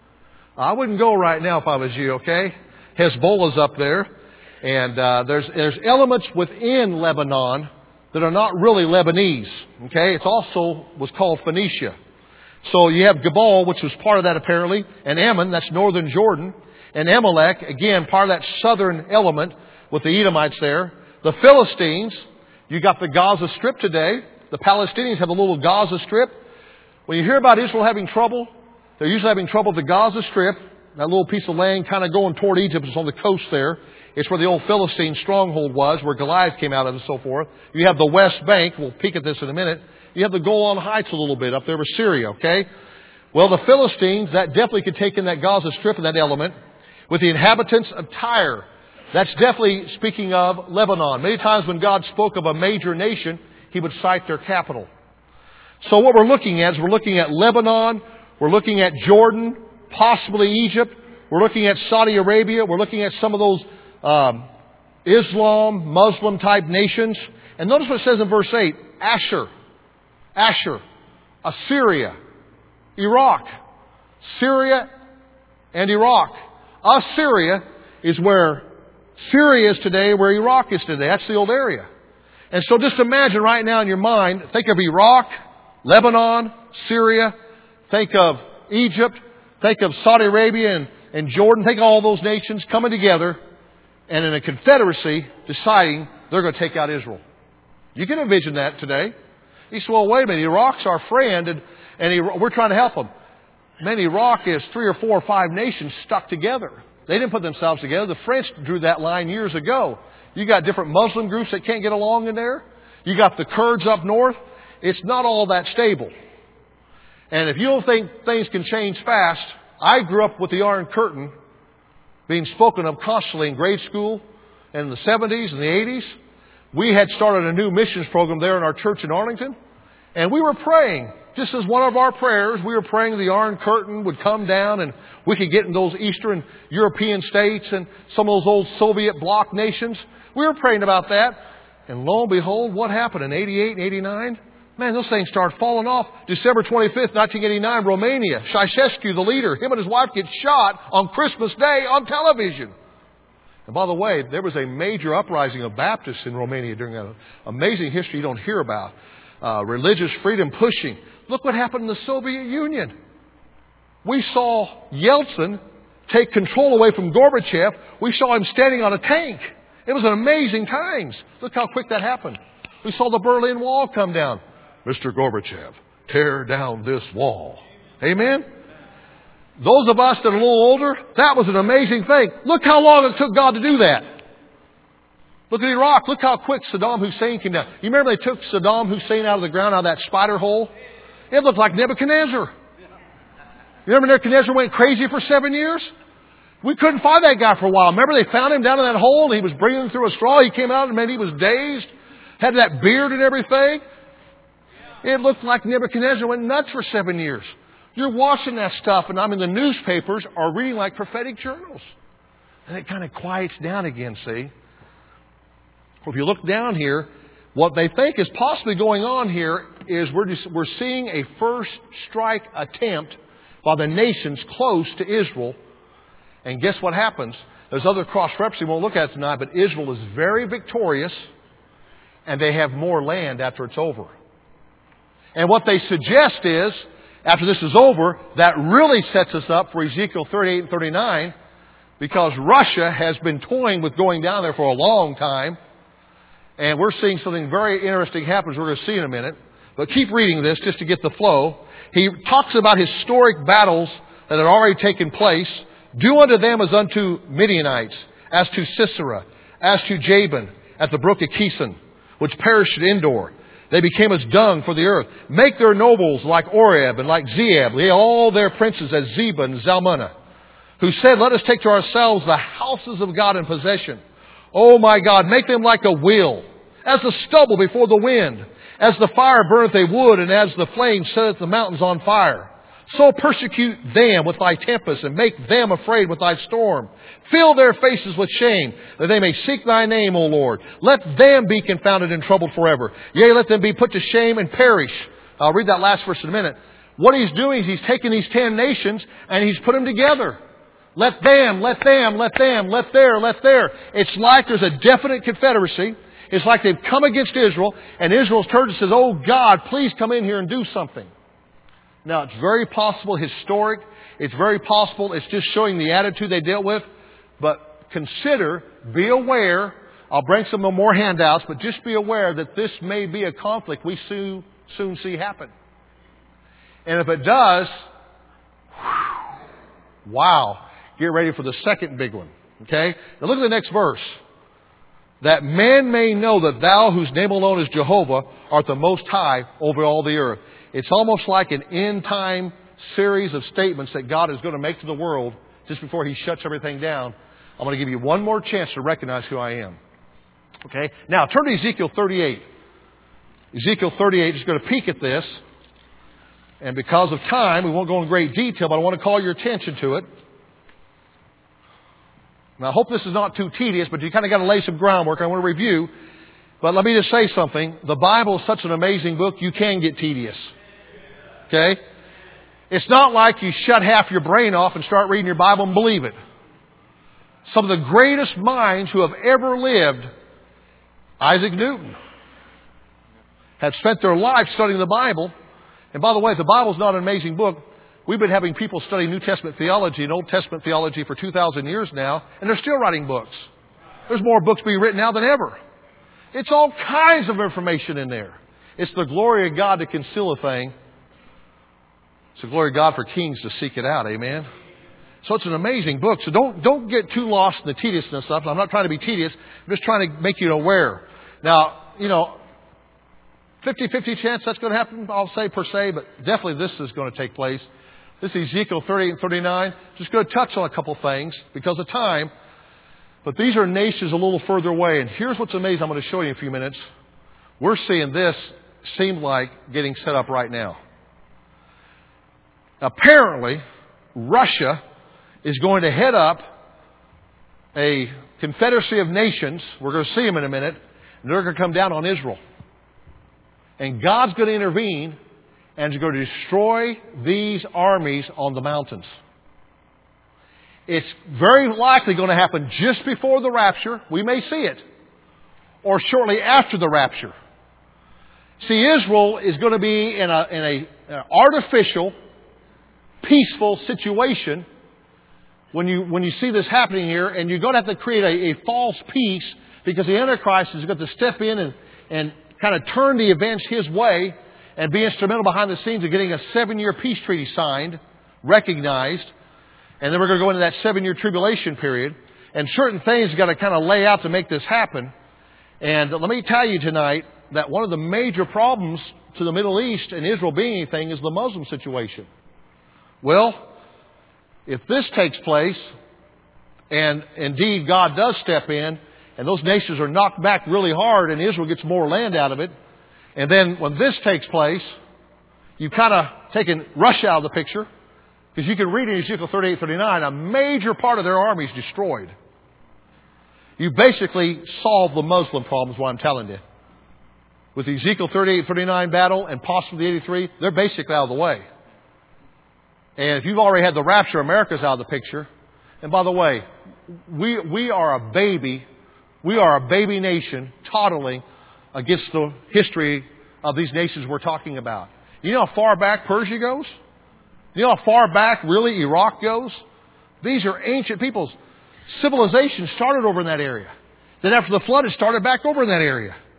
I wouldn't go right now if I was you, okay? Hezbollah's up there. And uh, there's, there's elements within Lebanon that are not really Lebanese, okay? It also was called Phoenicia. So you have Gebal, which was part of that apparently, and Ammon, that's northern Jordan. And Amalek, again, part of that southern element with the Edomites there. The Philistines, you got the Gaza Strip today. The Palestinians have a little Gaza Strip. When you hear about Israel having trouble, they're usually having trouble with the Gaza Strip. That little piece of land kind of going toward Egypt. It's on the coast there. It's where the old Philistine stronghold was, where Goliath came out of and so forth. You have the West Bank. We'll peek at this in a minute. You have the Golan Heights a little bit up there with Syria, okay? Well, the Philistines, that definitely could take in that Gaza Strip and that element. With the inhabitants of Tyre. That's definitely speaking of Lebanon. Many times when God spoke of a major nation, He would cite their capital. So what we're looking at is we're looking at Lebanon, we're looking at Jordan, possibly Egypt, we're looking at Saudi Arabia, we're looking at some of those um, Islam, Muslim type nations. And notice what it says in verse eight. Asher, Asher, Assyria, Iraq, Syria and Iraq. Assyria is where Syria is today, where Iraq is today. That's the old area. And so just imagine right now in your mind, think of Iraq, Lebanon, Syria, think of Egypt, think of Saudi Arabia and, and Jordan, think of all those nations coming together and in a confederacy deciding they're going to take out Israel. You can envision that today. You say, well, wait a minute, Iraq's our friend and, and Iraq, we're trying to help them. Man, Iraq is three or four or five nations stuck together. They didn't put themselves together. The French drew that line years ago. You got different Muslim groups that can't get along in there. You got the Kurds up north. It's not all that stable. And if you don't think things can change fast, I grew up with the Iron Curtain being spoken of constantly in grade school and in the seventies and the eighties. We had started a new missions program there in our church in Arlington. And we were praying. Just as one of our prayers, we were praying the Iron Curtain would come down and we could get in those Eastern European states and some of those old Soviet bloc nations. We were praying about that. And lo and behold, what happened in eighty-eight and eighty-nine? Man, those things started falling off. December twenty-fifth, nineteen eighty-nine, Romania. Ceausescu, the leader, him and his wife get shot on Christmas Day on television. And by the way, there was a major uprising of Baptists in Romania during an amazing history you don't hear about. Uh, religious freedom pushing. Look what happened in the Soviet Union. We saw Yeltsin take control away from Gorbachev. We saw him standing on a tank. It was an amazing times. Look how quick that happened. We saw the Berlin Wall come down. Mister Gorbachev, tear down this wall. Amen? Those of us that are a little older, that was an amazing thing. Look how long it took God to do that. Look at Iraq. Look how quick Saddam Hussein came down. You remember they took Saddam Hussein out of the ground, out of that spider hole? It looked like Nebuchadnezzar. You remember Nebuchadnezzar went crazy for seven years? We couldn't find that guy for a while. Remember they found him down in that hole and he was breathing through a straw. He came out and man, he was dazed. Had that beard and everything. It looked like Nebuchadnezzar went nuts for seven years. You're watching that stuff and I'm in the newspapers or reading like prophetic journals. And it kind of quiets down again, see? If you look down here, what they think is possibly going on here is we're just, we're seeing a first strike attempt by the nations close to Israel. And guess what happens? There's other cross-references we won't look at tonight, but Israel is very victorious and they have more land after it's over. And what they suggest is, after this is over, that really sets us up for Ezekiel thirty-eight and thirty-nine, because Russia has been toying with going down there for a long time. And we're seeing something very interesting happen, as we're going to see in a minute. But keep reading this just to get the flow. He talks about historic battles that had already taken place. Do unto them as unto Midianites, as to Sisera, as to Jabin, at the brook of Kison, which perished at Endor. They became as dung for the earth. Make their nobles like Oreb and like Zeeb, lay all their princes as Zebah and Zalmunna, who said, let us take to ourselves the houses of God in possession. O my God, make them like a wheel, as the stubble before the wind, as the fire burneth a wood, and as the flame setteth the mountains on fire. So persecute them with thy tempest, and make them afraid with thy storm. Fill their faces with shame, that they may seek thy name, O Lord. Let them be confounded and troubled forever. Yea, let them be put to shame and perish. I'll read that last verse in a minute. What he's doing is he's taking these ten nations and he's put them together. Let them, let them, let them, let there, let there. It's like there's a definite confederacy. It's like they've come against Israel, and Israel's turned and says, oh God, please come in here and do something. Now, it's very possible historic. It's very possible it's just showing the attitude they dealt with. But consider, be aware. I'll bring some more handouts, but just be aware that this may be a conflict we soon, soon see happen. And if it does, whew, wow, get ready for the second big one. Okay? Now look at the next verse. That man may know that thou, whose name alone is Jehovah, art the most high over all the earth. It's almost like an end time series of statements that God is going to make to the world just before He shuts everything down. I'm going to give you one more chance to recognize who I am. Okay? Now, turn to Ezekiel thirty-eight. Ezekiel thirty-eight is going to peek at this. And because of time, we won't go in great detail, but I want to call your attention to it. Now, I hope this is not too tedious, but you kind of got to lay some groundwork. I want to review. But let me just say something. The Bible is such an amazing book, you can get tedious. Okay? It's not like you shut half your brain off and start reading your Bible and believe it. Some of the greatest minds who have ever lived, Isaac Newton, have spent their life studying the Bible. And by the way, the Bible's not an amazing book. We've been having people study New Testament theology and Old Testament theology for two thousand years now, and they're still writing books. There's more books being written now than ever. It's all kinds of information in there. It's the glory of God to conceal a thing. It's the glory of God for kings to seek it out. Amen? So it's an amazing book. So don't, don't get too lost in the tediousness of it. I'm not trying to be tedious. I'm just trying to make you aware. Now, you know, fifty-fifty chance that's going to happen, I'll say per se, but definitely this is going to take place. This is Ezekiel thirty-eight and thirty-nine. Just going to touch on a couple things because of time. But these are nations a little further away. And here's what's amazing. I'm going to show you in a few minutes. We're seeing this seem like getting set up right now. Apparently, Russia is going to head up a confederacy of nations. We're going to see them in a minute. And they're going to come down on Israel. And God's going to intervene and is going to destroy these armies on the mountains. It's very likely going to happen just before the rapture. We may see it. Or shortly after the rapture. See, Israel is going to be in a, in a, an artificial, peaceful situation when you, when you see this happening here. And you're going to have to create a, a false peace because the Antichrist is going to step in and, and kind of turn the events his way and be instrumental behind the scenes of getting a seven-year peace treaty signed, recognized. And then we're going to go into that seven-year tribulation period. And certain things you've got to kind of lay out to make this happen. And let me tell you tonight that one of the major problems to the Middle East and Israel being anything is the Muslim situation. Well, if this takes place, and indeed God does step in, and those nations are knocked back really hard, and Israel gets more land out of it, and then when this takes place, you've kind of taken Russia out of the picture. Because you can read in Ezekiel thirty-eight, thirty-nine, a major part of their army is destroyed. You basically solve the Muslim problem is what I'm telling you. With the Ezekiel thirty-eight, thirty-nine battle and possibly the eighty-three, they're basically out of the way. And if you've already had the rapture, America's out of the picture. And by the way, we, we are a baby, we are a baby nation toddling against the history of these nations we're talking about. You know how far back Persia goes? You know how far back really Iraq goes? These are ancient peoples. Civilization started over in that area. Then after the flood, it started back over in that area.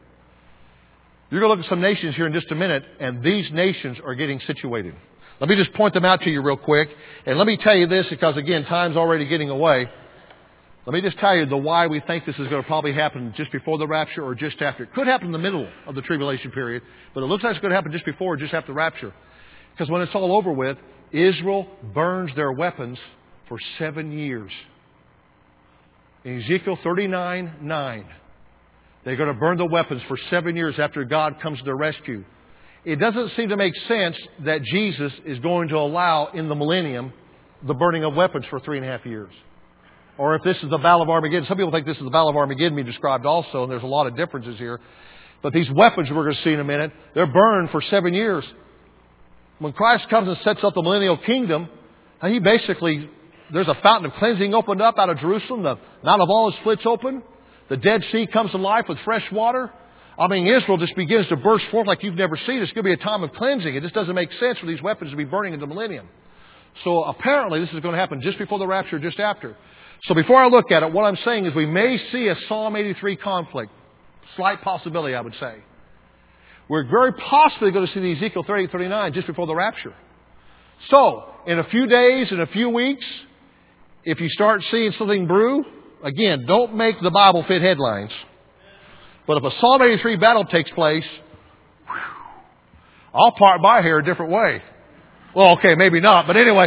You're going to look at some nations here in just a minute, and these nations are getting situated. Let me just point them out to you real quick. And let me tell you this, because again, time's already getting away. Let me just tell you the why we think this is going to probably happen just before the rapture or just after. It could happen in the middle of the tribulation period, but it looks like it's going to happen just before or just after the rapture. Because when it's all over with, Israel burns their weapons for seven years. In Ezekiel thirty-nine nine, they're going to burn the weapons for seven years after God comes to their rescue. It doesn't seem to make sense that Jesus is going to allow in the millennium the burning of weapons for three and a half years. Or if this is the Battle of Armageddon. Some people think this is the Battle of Armageddon being described also, and there's a lot of differences here. But these weapons we're going to see in a minute, they're burned for seven years. When Christ comes and sets up the millennial kingdom, he basically, there's a fountain of cleansing opened up out of Jerusalem. The Mount of Olives splits open. The Dead Sea comes to life with fresh water. I mean, Israel just begins to burst forth like you've never seen. It's going to be a time of cleansing. It just doesn't make sense for these weapons to be burning in the millennium. So apparently this is going to happen just before the rapture, just after. So before I look at it, what I'm saying is we may see a Psalm eighty-three conflict. Slight possibility, I would say. We're very possibly going to see the Ezekiel thirty-eight thirty-nine just before the rapture. So, in a few days, in a few weeks, if you start seeing something brew, again, don't make the Bible fit headlines. But if a Psalm eighty-three battle takes place, whew, I'll part my hair a different way. Well, okay, maybe not, but anyway.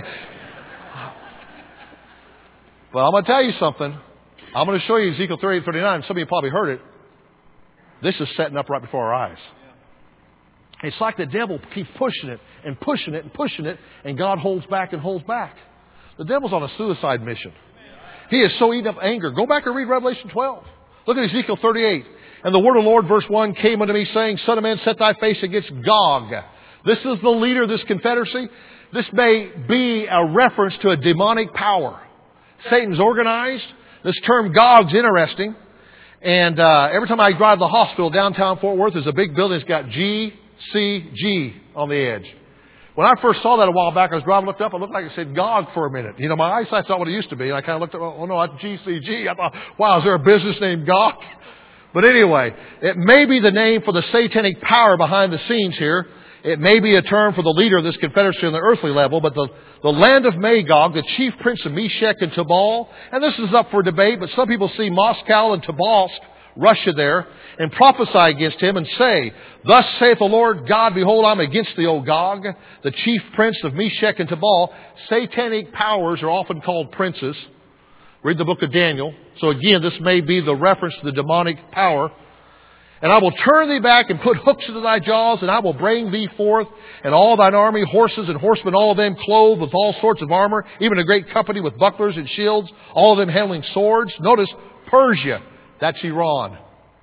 But I'm going to tell you something. I'm going to show you Ezekiel thirty-eight thirty-nine. Some of you probably heard it. This is setting up right before our eyes. It's like the devil keeps pushing it and pushing it and pushing it, and God holds back and holds back. The devil's on a suicide mission. He is so eaten up anger. Go back and read Revelation twelve. Look at Ezekiel thirty-eight. And the word of the Lord, verse one, came unto me, saying, Son of man, set thy face against Gog. This is the leader of this confederacy. This may be a reference to a demonic power. Satan's organized. This term Gog's interesting. And uh, every time I drive to the hospital downtown Fort Worth, there's a big building that's got G C G on the edge. When I first saw that a while back, I was driving, looked up, it looked like it said Gog for a minute. You know, my eyesight's not what it used to be. And I kind of looked up, oh no, that's G C G. I thought, wow, is there a business named Gog? But anyway, it may be the name for the satanic power behind the scenes here. It may be a term for the leader of this confederacy on the earthly level, but the, the land of Magog, the chief prince of Meshech and Tubal, and this is up for debate, but some people see Moscow and Tobolsk, Russia there, and prophesy against him and say, Thus saith the Lord God, behold, I'm against thee, O Gog, the chief prince of Meshech and Tubal. Satanic powers are often called princes. Read the book of Daniel. So again, this may be the reference to the demonic power. And I will turn thee back and put hooks into thy jaws, and I will bring thee forth, and all thine army, horses and horsemen, all of them clothed with all sorts of armor, even a great company with bucklers and shields, all of them handling swords. Notice, Persia, that's Iran.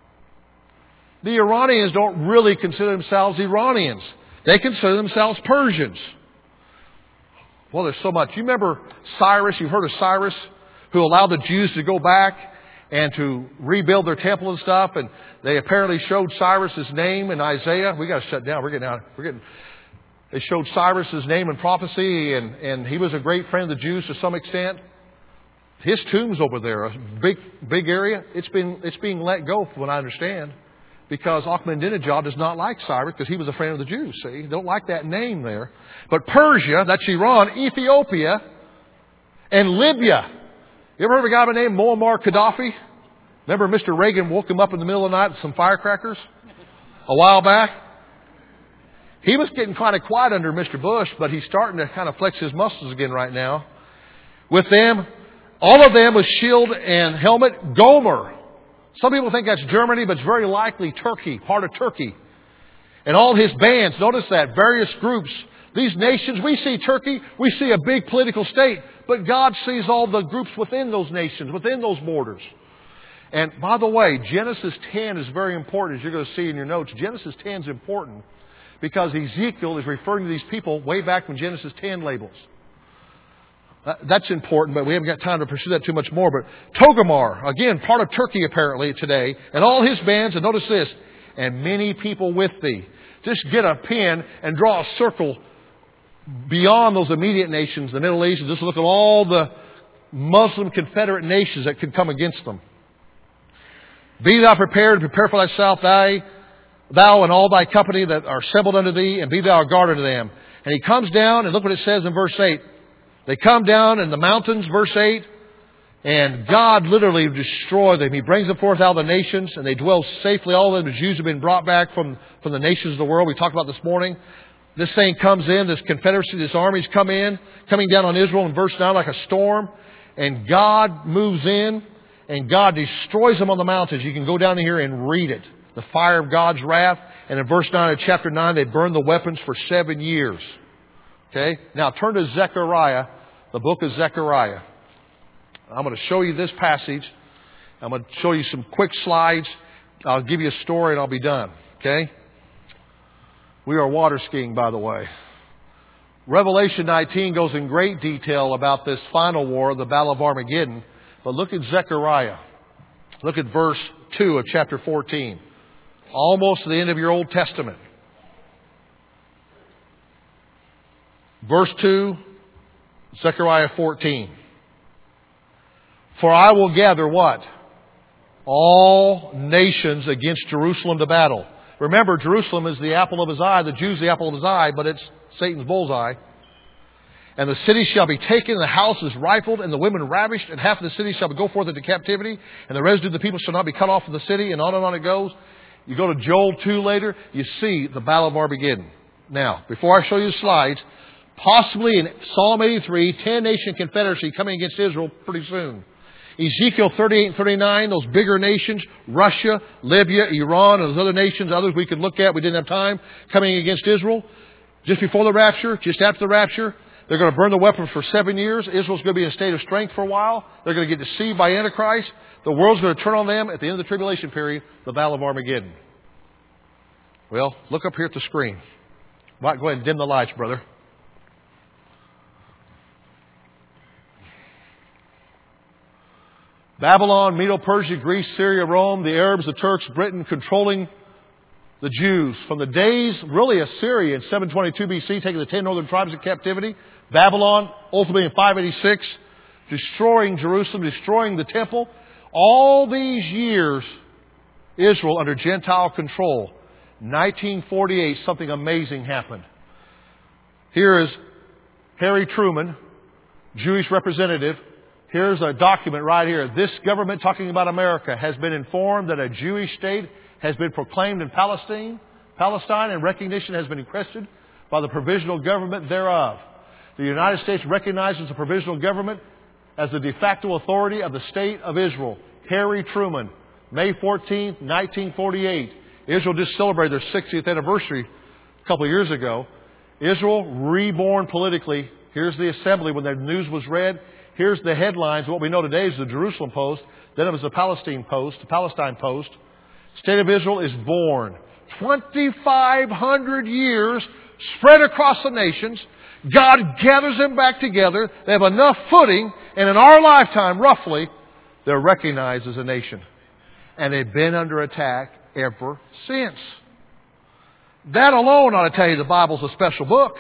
The Iranians don't really consider themselves Iranians. They consider themselves Persians. Well, there's so much. You remember Cyrus, you've heard of Cyrus, who allowed the Jews to go back and to rebuild their temple and stuff, and they apparently showed Cyrus's name in Isaiah. We got to shut down. We're getting out. We're getting. They showed Cyrus's name in prophecy, and and he was a great friend of the Jews to some extent. His tomb's over there, a big big area. It's been it's being let go, from what I understand, because Ahmadinejad does not like Cyrus because he was a friend of the Jews. See, they don't like that name there. But Persia, that's Iran, Ethiopia, and Libya. You ever heard of a guy by the name Muammar Gaddafi? Remember Mister Reagan woke him up in the middle of the night with some firecrackers a while back? He was getting kind of quiet under Mister Bush, but he's starting to kind of flex his muscles again right now. With them, all of them with shield and helmet, Gomer. Some people think that's Germany, but it's very likely Turkey, part of Turkey. And all his bands, notice that, various groups. These nations, we see Turkey, we see a big political state, but God sees all the groups within those nations, within those borders. And by the way, Genesis ten is very important, as you're going to see in your notes. Genesis ten is important because Ezekiel is referring to these people way back when Genesis ten labels. That's important, but we haven't got time to pursue that too much more. But Togarmah, again, part of Turkey apparently today, and all his bands, and notice this, and many people with thee. Just get a pen and draw a circle beyond those immediate nations, the Middle East, and just look at all the Muslim confederate nations that could come against them. Be thou prepared, prepare for thyself, thy thou and all thy company that are assembled unto thee, and be thou a guard unto them. And he comes down, and look what it says in verse eight. They come down in the mountains, verse eight, and God literally destroyed them. He brings them forth out of the nations, and they dwell safely. All of them, the Jews have been brought back from, from the nations of the world. We talked about this morning. This thing comes in, this confederacy, this armies come in, coming down on Israel in verse nine like a storm. And God moves in, and God destroys them on the mountains. You can go down here and read it. The fire of God's wrath. And in verse nine of chapter nine, they burned the weapons for seven years. Okay? Now turn to Zechariah, the book of Zechariah. I'm going to show you this passage. I'm going to show you some quick slides. I'll give you a story and I'll be done. Okay? We are water skiing, by the way. Revelation nineteen goes in great detail about this final war, the Battle of Armageddon. But look at Zechariah. Look at verse two of chapter fourteen. Almost to the end of your Old Testament. Verse two, Zechariah fourteen. For I will gather what? All nations against Jerusalem to battle. Remember, Jerusalem is the apple of his eye. The Jews the apple of his eye, but it's Satan's bullseye. And the city shall be taken, and the houses rifled, and the women ravished, and half of the city shall go forth into captivity, and the residue of the people shall not be cut off from the city, and on and on it goes. You go to Joel two later, you see the Battle of Armageddon. Now, before I show you the slides, possibly in Psalm eighty-three, ten-nation confederacy coming against Israel pretty soon. Ezekiel thirty-eight and thirty-nine, those bigger nations, Russia, Libya, Iran, and those other nations, others we could look at, we didn't have time, coming against Israel. Just before the rapture, just after the rapture, they're going to burn the weapons for seven years. Israel's going to be in a state of strength for a while. They're going to get deceived by Antichrist. The world's going to turn on them at the end of the tribulation period, the Battle of Armageddon. Well, look up here at the screen. Right, go ahead and dim the lights, brother. Babylon, Medo-Persia, Greece, Syria, Rome, the Arabs, the Turks, Britain controlling the Jews. From the days, really, Assyria in seven twenty-two B C, taking the ten northern tribes in captivity. Babylon, ultimately in five eighty-six, destroying Jerusalem, destroying the temple. All these years, Israel under Gentile control. nineteen forty-eight, something amazing happened. Here is Harry Truman, Jewish representative. Here's a document right here. This government, talking about America, has been informed that a Jewish state has been proclaimed in Palestine, Palestine, and recognition has been requested by the provisional government thereof. The United States recognizes the provisional government as the de facto authority of the state of Israel. Harry Truman, May fourteenth, nineteen forty-eight. Israel just celebrated their sixtieth anniversary a couple of years ago. Israel reborn politically. Here's the assembly when the news was read. Here's the headlines. What we know today is the Jerusalem Post. Then it was the Palestine Post, the Palestine Post. State of Israel is born. twenty-five hundred years spread across the nations. God gathers them back together. They have enough footing, and in our lifetime, roughly, they're recognized as a nation. And they've been under attack ever since. That alone ought to tell you the Bible's a special book.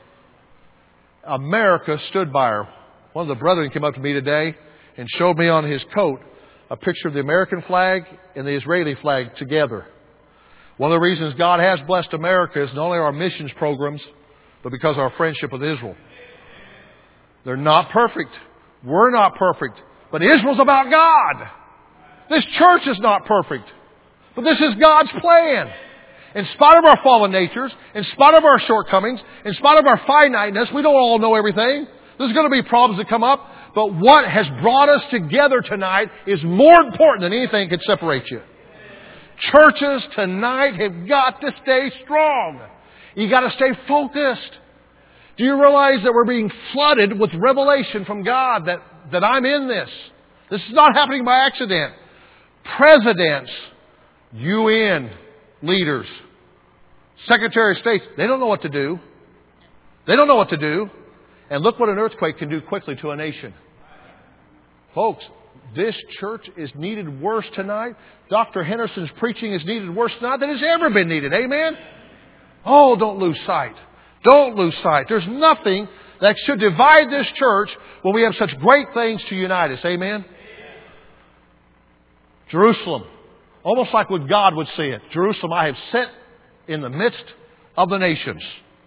America stood by her. One of the brethren came up to me today and showed me on his coat a picture of the American flag and the Israeli flag together. One of the reasons God has blessed America is not only our missions programs, but because of our friendship with Israel. They're not perfect. We're not perfect. But Israel's about God. This church is not perfect. But this is God's plan. In spite of our fallen natures, in spite of our shortcomings, in spite of our finiteness, we don't all know everything. There's going to be problems that come up. But what has brought us together tonight is more important than anything that could separate you. Churches tonight have got to stay strong. You got to stay focused. Do you realize that we're being flooded with revelation from God that, that I'm in this? This is not happening by accident. Presidents, U N leaders, Secretary of State, they don't know what to do. They don't know what to do. And look what an earthquake can do quickly to a nation. Folks, this church is needed worse tonight. Doctor Henderson's preaching is needed worse tonight than it's ever been needed. Amen? Oh, don't lose sight. Don't lose sight. There's nothing that should divide this church when we have such great things to unite us. Amen? Jerusalem. Almost like what God would say it. Jerusalem I have set in the midst of the nations.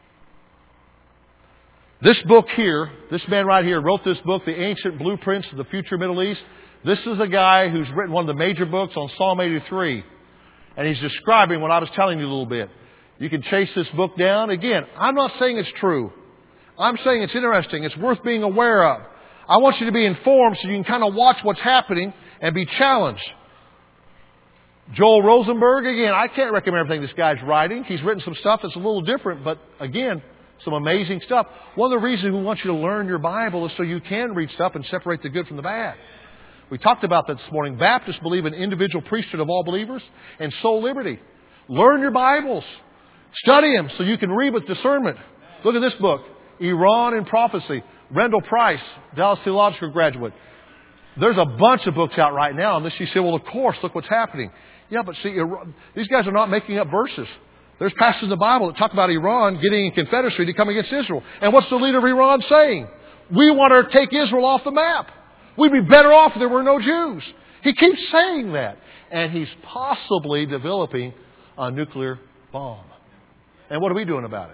This book here, this man right here wrote this book, The Ancient Blueprints of the Future Middle East. This is a guy who's written one of the major books on Psalm eighty-three. And he's describing what I was telling you a little bit. You can chase this book down. Again, I'm not saying it's true. I'm saying it's interesting. It's worth being aware of. I want you to be informed so you can kind of watch what's happening and be challenged. Joel Rosenberg, again, I can't recommend everything this guy's writing. He's written some stuff that's a little different, but again, some amazing stuff. One of the reasons we want you to learn your Bible is so you can read stuff and separate the good from the bad. We talked about that this morning. Baptists believe in individual priesthood of all believers and soul liberty. Learn your Bibles. Study them so you can read with discernment. Look at this book, Iran and Prophecy. Rendell Price, Dallas Theological graduate. There's a bunch of books out right now on this. You say, well, of course, look what's happening. Yeah, but see, these guys are not making up verses. There's passages in the Bible that talk about Iran getting in confederacy to come against Israel. And what's the leader of Iran saying? We want to take Israel off the map. We'd be better off if there were no Jews. He keeps saying that. And he's possibly developing a nuclear bomb. And what are we doing about it?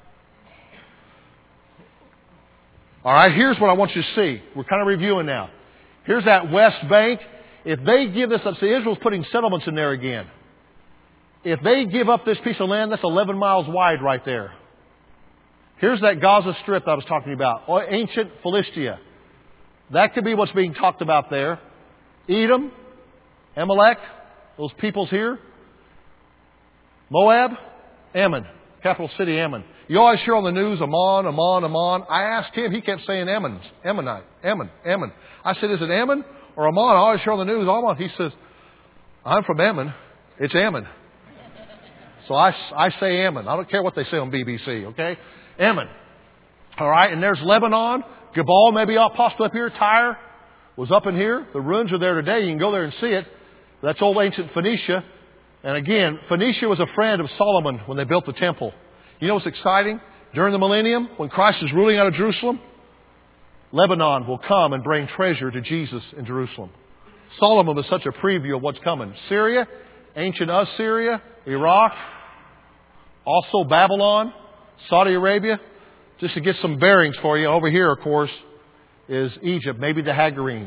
All right, here's what I want you to see. We're kind of reviewing now. Here's that West Bank. If they give this up, see, Israel's putting settlements in there again. If they give up this piece of land, that's eleven miles wide right there. Here's that Gaza Strip I was talking about. Ancient Philistia. That could be what's being talked about there. Edom, Amalek, those peoples here. Moab, Ammon, capital city Ammon. You always hear on the news, Ammon, Ammon, Ammon. I asked him, he kept saying Ammon, Ammonite, Ammon, Ammon. I said, is it Ammon or Ammon? I always hear on the news, Ammon. He says, I'm from Ammon. It's Ammon. So I, I say Ammon. I don't care what they say on B B C, okay? Ammon. All right, and there's Lebanon. Gebal, maybe possibly up here. Tyre was up in here. The ruins are there today. You can go there and see it. That's old ancient Phoenicia. And again, Phoenicia was a friend of Solomon when they built the temple. You know what's exciting? During the millennium, when Christ is ruling out of Jerusalem, Lebanon will come and bring treasure to Jesus in Jerusalem. Solomon was such a preview of what's coming. Syria, ancient Assyria, Iraq, also Babylon, Saudi Arabia. Just to get some bearings for you, over here, of course, is Egypt, maybe the Hagarenes.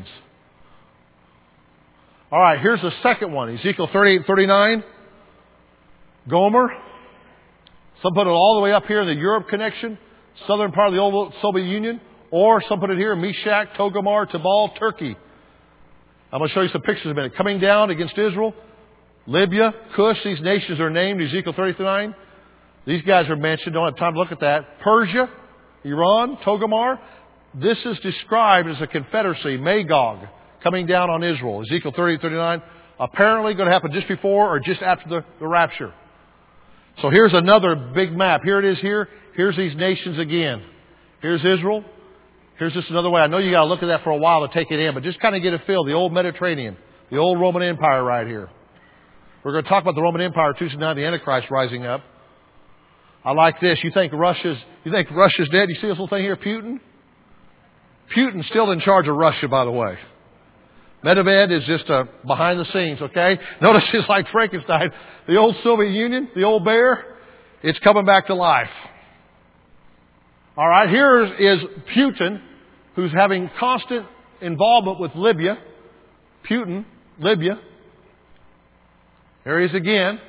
All right, here's the second one, Ezekiel thirty-eight and thirty-nine. Gomer. Some put it all the way up here in the Europe connection, southern part of the old Soviet Union. Or some put it here, Meshach, Togomar, Tabal, Turkey. I'm going to show you some pictures in a minute. Coming down against Israel, Libya, Cush, these nations are named, Ezekiel thirty-nine. These guys are mentioned. Don't have time to look at that. Persia, Iran, Togomar. This is described as a confederacy, Magog, coming down on Israel. Ezekiel thirty, thirty-nine. Apparently going to happen just before or just after the, the rapture. So here's another big map. Here it is here. Here's these nations again. Here's Israel. Here's just another way. I know you got to look at that for a while to take it in, but just kind of get a feel. The old Mediterranean. The old Roman Empire right here. We're going to talk about the Roman Empire Tuesday night, the Antichrist rising up. I like this. You think Russia's, you think Russia's dead? You see this little thing here, Putin? Putin's still in charge of Russia, by the way. Medvedev is just uh, behind the scenes, okay? Notice it's like Frankenstein. The old Soviet Union, the old bear, it's coming back to life. All right, here is Putin, who's having constant involvement with Libya. Putin, Libya. There he is again.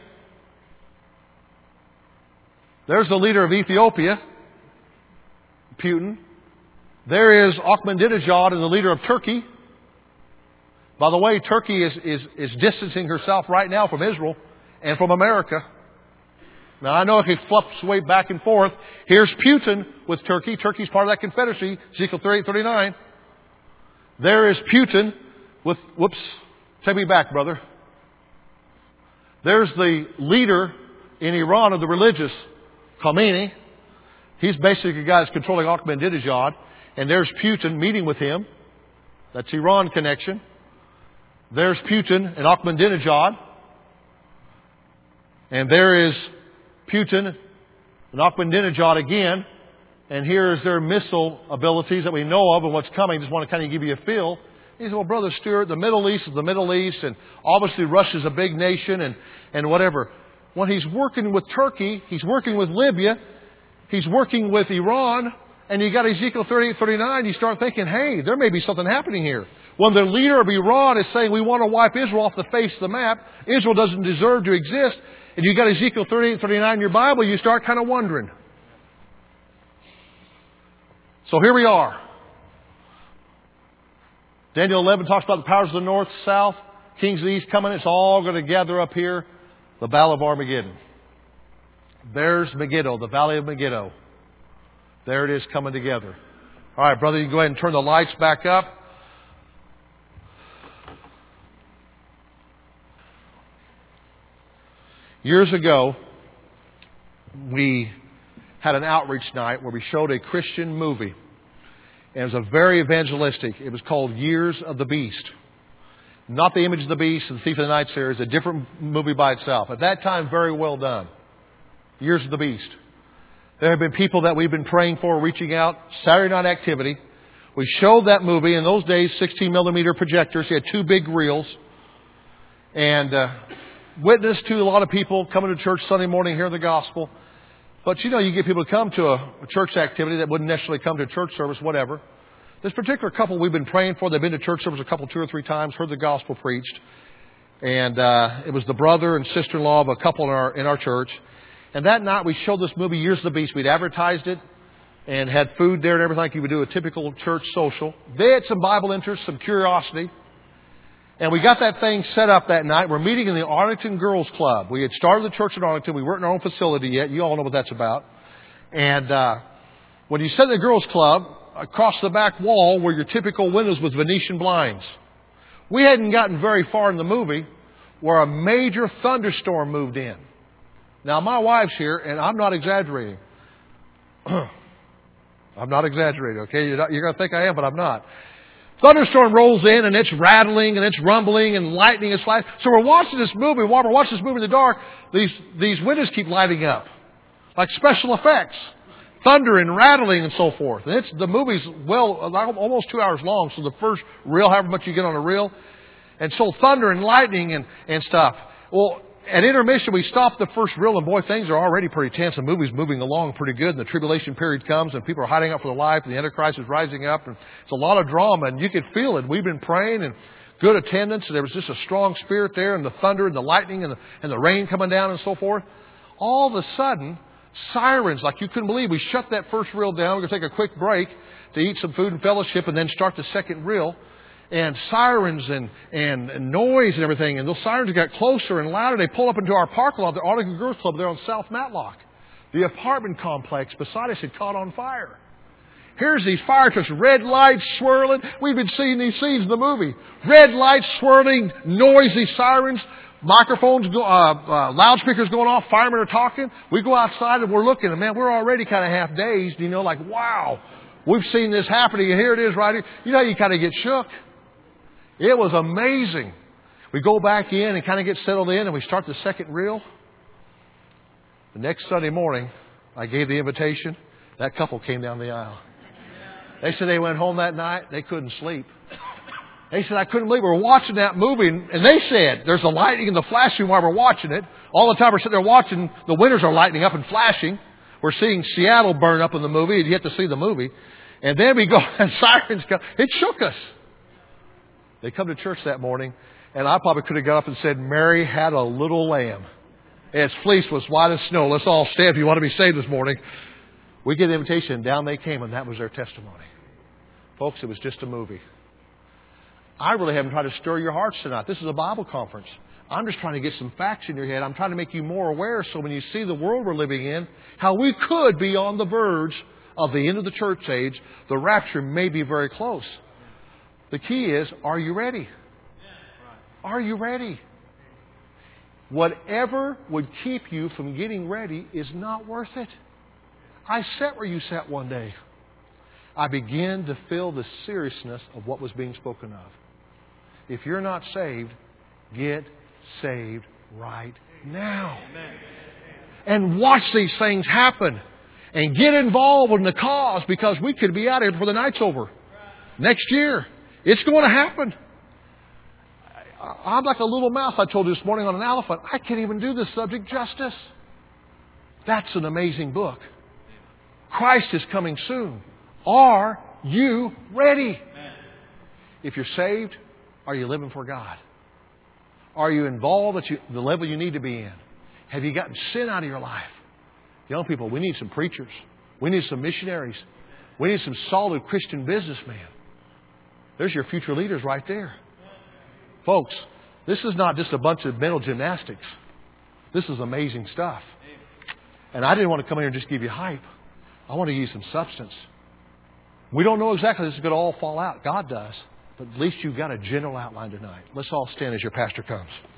There's the leader of Ethiopia, Putin. There is Ahmadinejad and the leader of Turkey. By the way, Turkey is, is, is distancing herself right now from Israel and from America. Now, I know it can fluctuate back and forth. Here's Putin with Turkey. Turkey's part of that confederacy, Ezekiel thirty-eight, thirty-nine. There is Putin with, whoops, take me back, brother. There's the leader in Iran of the religious, Khomeini. He's basically a guy that's controlling Ahmadinejad. And there's Putin meeting with him. That's Iran connection. There's Putin and Ahmadinejad. And there is Putin and Ahmadinejad again. And here is their missile abilities that we know of and what's coming. Just want to kind of give you a feel. He said, well, Brother Stewart, the Middle East is the Middle East, and obviously Russia's a big nation and, and whatever. When he's working with Turkey, he's working with Libya, he's working with Iran, and you got Ezekiel thirty-eight, thirty-nine, you start thinking, hey, there may be something happening here. When the leader of Iran is saying, we want to wipe Israel off the face of the map, Israel doesn't deserve to exist, and you got Ezekiel thirty-eight, thirty-nine in your Bible, you start kind of wondering. So here we are. Daniel eleven talks about the powers of the north, south, kings of the east coming. It's all going to gather up here. The Battle of Armageddon. There's Megiddo, the Valley of Megiddo. There it is coming together. All right, brother, you can go ahead and turn the lights back up. Years ago, we had an outreach night where we showed a Christian movie. And it was a very evangelistic. It was called Years of the Beast. Not the Image of the Beast and the Thief of the Night series, a different movie by itself. At that time, very well done. Years of the Beast. There have been people that we've been praying for, reaching out, Saturday night activity. We showed that movie. In those days, sixteen millimeter projectors. He had two big reels. And uh, witnessed to a lot of people coming to church Sunday morning, hearing the gospel. But you know, you get people to come to a, a church activity that wouldn't necessarily come to a church service, whatever. This particular couple we've been praying for, they've been to church service a couple, two or three times, heard the gospel preached. And uh, it was the brother and sister-in-law of a couple in our in our church. And that night we showed this movie, Years of the Beast. We'd advertised it and had food there and everything like you would do a typical church social. They had some Bible interest, some curiosity. And we got that thing set up that night. We're meeting in the Arlington Girls Club. We had started the church in Arlington. We weren't in our own facility yet. You all know what that's about. And uh, when you sit in the Girls Club, across the back wall were your typical windows with Venetian blinds. We hadn't gotten very far in the movie where a major thunderstorm moved in. Now, my wife's here, and I'm not exaggerating. I'm not exaggerating, okay? You're, you're going to think I am, but I'm not. Thunderstorm rolls in, and it's rattling, and it's rumbling, and lightning is flashing. So we're watching this movie. While we're watching this movie in the dark, these, these windows keep lighting up. Like special effects. Thunder and rattling and so forth. And it's, the movie's well, almost two hours long, so the first reel, however much you get on a reel. And so thunder and lightning and, and stuff. Well, at intermission, we stopped the first reel, and boy, things are already pretty tense. The movie's moving along pretty good, and the tribulation period comes, and people are hiding out for their life, and the Antichrist is rising up, and it's a lot of drama, and you could feel it. We've been praying, and good attendance, and there was just a strong spirit there, and the thunder and the lightning and the, and the rain coming down and so forth. All of a sudden, sirens, like you couldn't believe. We shut that first reel down. We're going to take a quick break to eat some food and fellowship and then start the second reel. And sirens and, and, and noise and everything. And those sirens got closer and louder. They pull up into our parking lot, the Arlington Girls Club there on South Matlock. The apartment complex beside us had caught on fire. Here's these fire trucks, red lights swirling. We've been seeing these scenes in the movie. Red lights swirling, noisy sirens. Microphones, go, uh, uh, loudspeakers going off, firemen are talking. We go outside and we're looking, and man, we're already kind of half dazed, you know, like, wow, we've seen this happening, and here it is right here. You know, you kind of get shook. It was amazing. We go back in and kind of get settled in, and we start the second reel. The next Sunday morning, I gave the invitation. That couple came down the aisle. They said they went home that night. They couldn't sleep. They said, I couldn't believe we were watching that movie. And they said, there's the lightning and the flashing while we're watching it. All the time we're sitting there watching, the windows are lighting up and flashing. We're seeing Seattle burn up in the movie. You have to see the movie. And then we go, and sirens come. It shook us. They come to church that morning, and I probably could have got up and said, Mary had a little lamb. Its fleece was white as snow. Let's all stand if you want to be saved this morning. We get the invitation, and down they came, and that was their testimony. Folks, it was just a movie. I really haven't tried to stir your hearts tonight. This is a Bible conference. I'm just trying to get some facts in your head. I'm trying to make you more aware so when you see the world we're living in, how we could be on the verge of the end of the church age. The rapture may be very close. The key is, are you ready? Are you ready? Whatever would keep you from getting ready is not worth it. I sat where you sat one day. I began to feel the seriousness of what was being spoken of. If you're not saved, get saved right now. And watch these things happen. And get involved in the cause, because we could be out here before the night's over. Next year. It's going to happen. I'm like a little mouse, I told you this morning, on an elephant. I can't even do this subject justice. That's an amazing book. Christ is coming soon. Are you ready? If you're saved, are you living for God? Are you involved at you, the level you need to be in? Have you gotten sin out of your life? Young people, we need some preachers. We need some missionaries. We need some solid Christian businessmen. There's your future leaders right there. Folks, this is not just a bunch of mental gymnastics. This is amazing stuff. And I didn't want to come here and just give you hype. I want to give you some substance. We don't know exactly how this is going to all fall out. God does. But at least you've got a general outline tonight. Let's all stand as your pastor comes.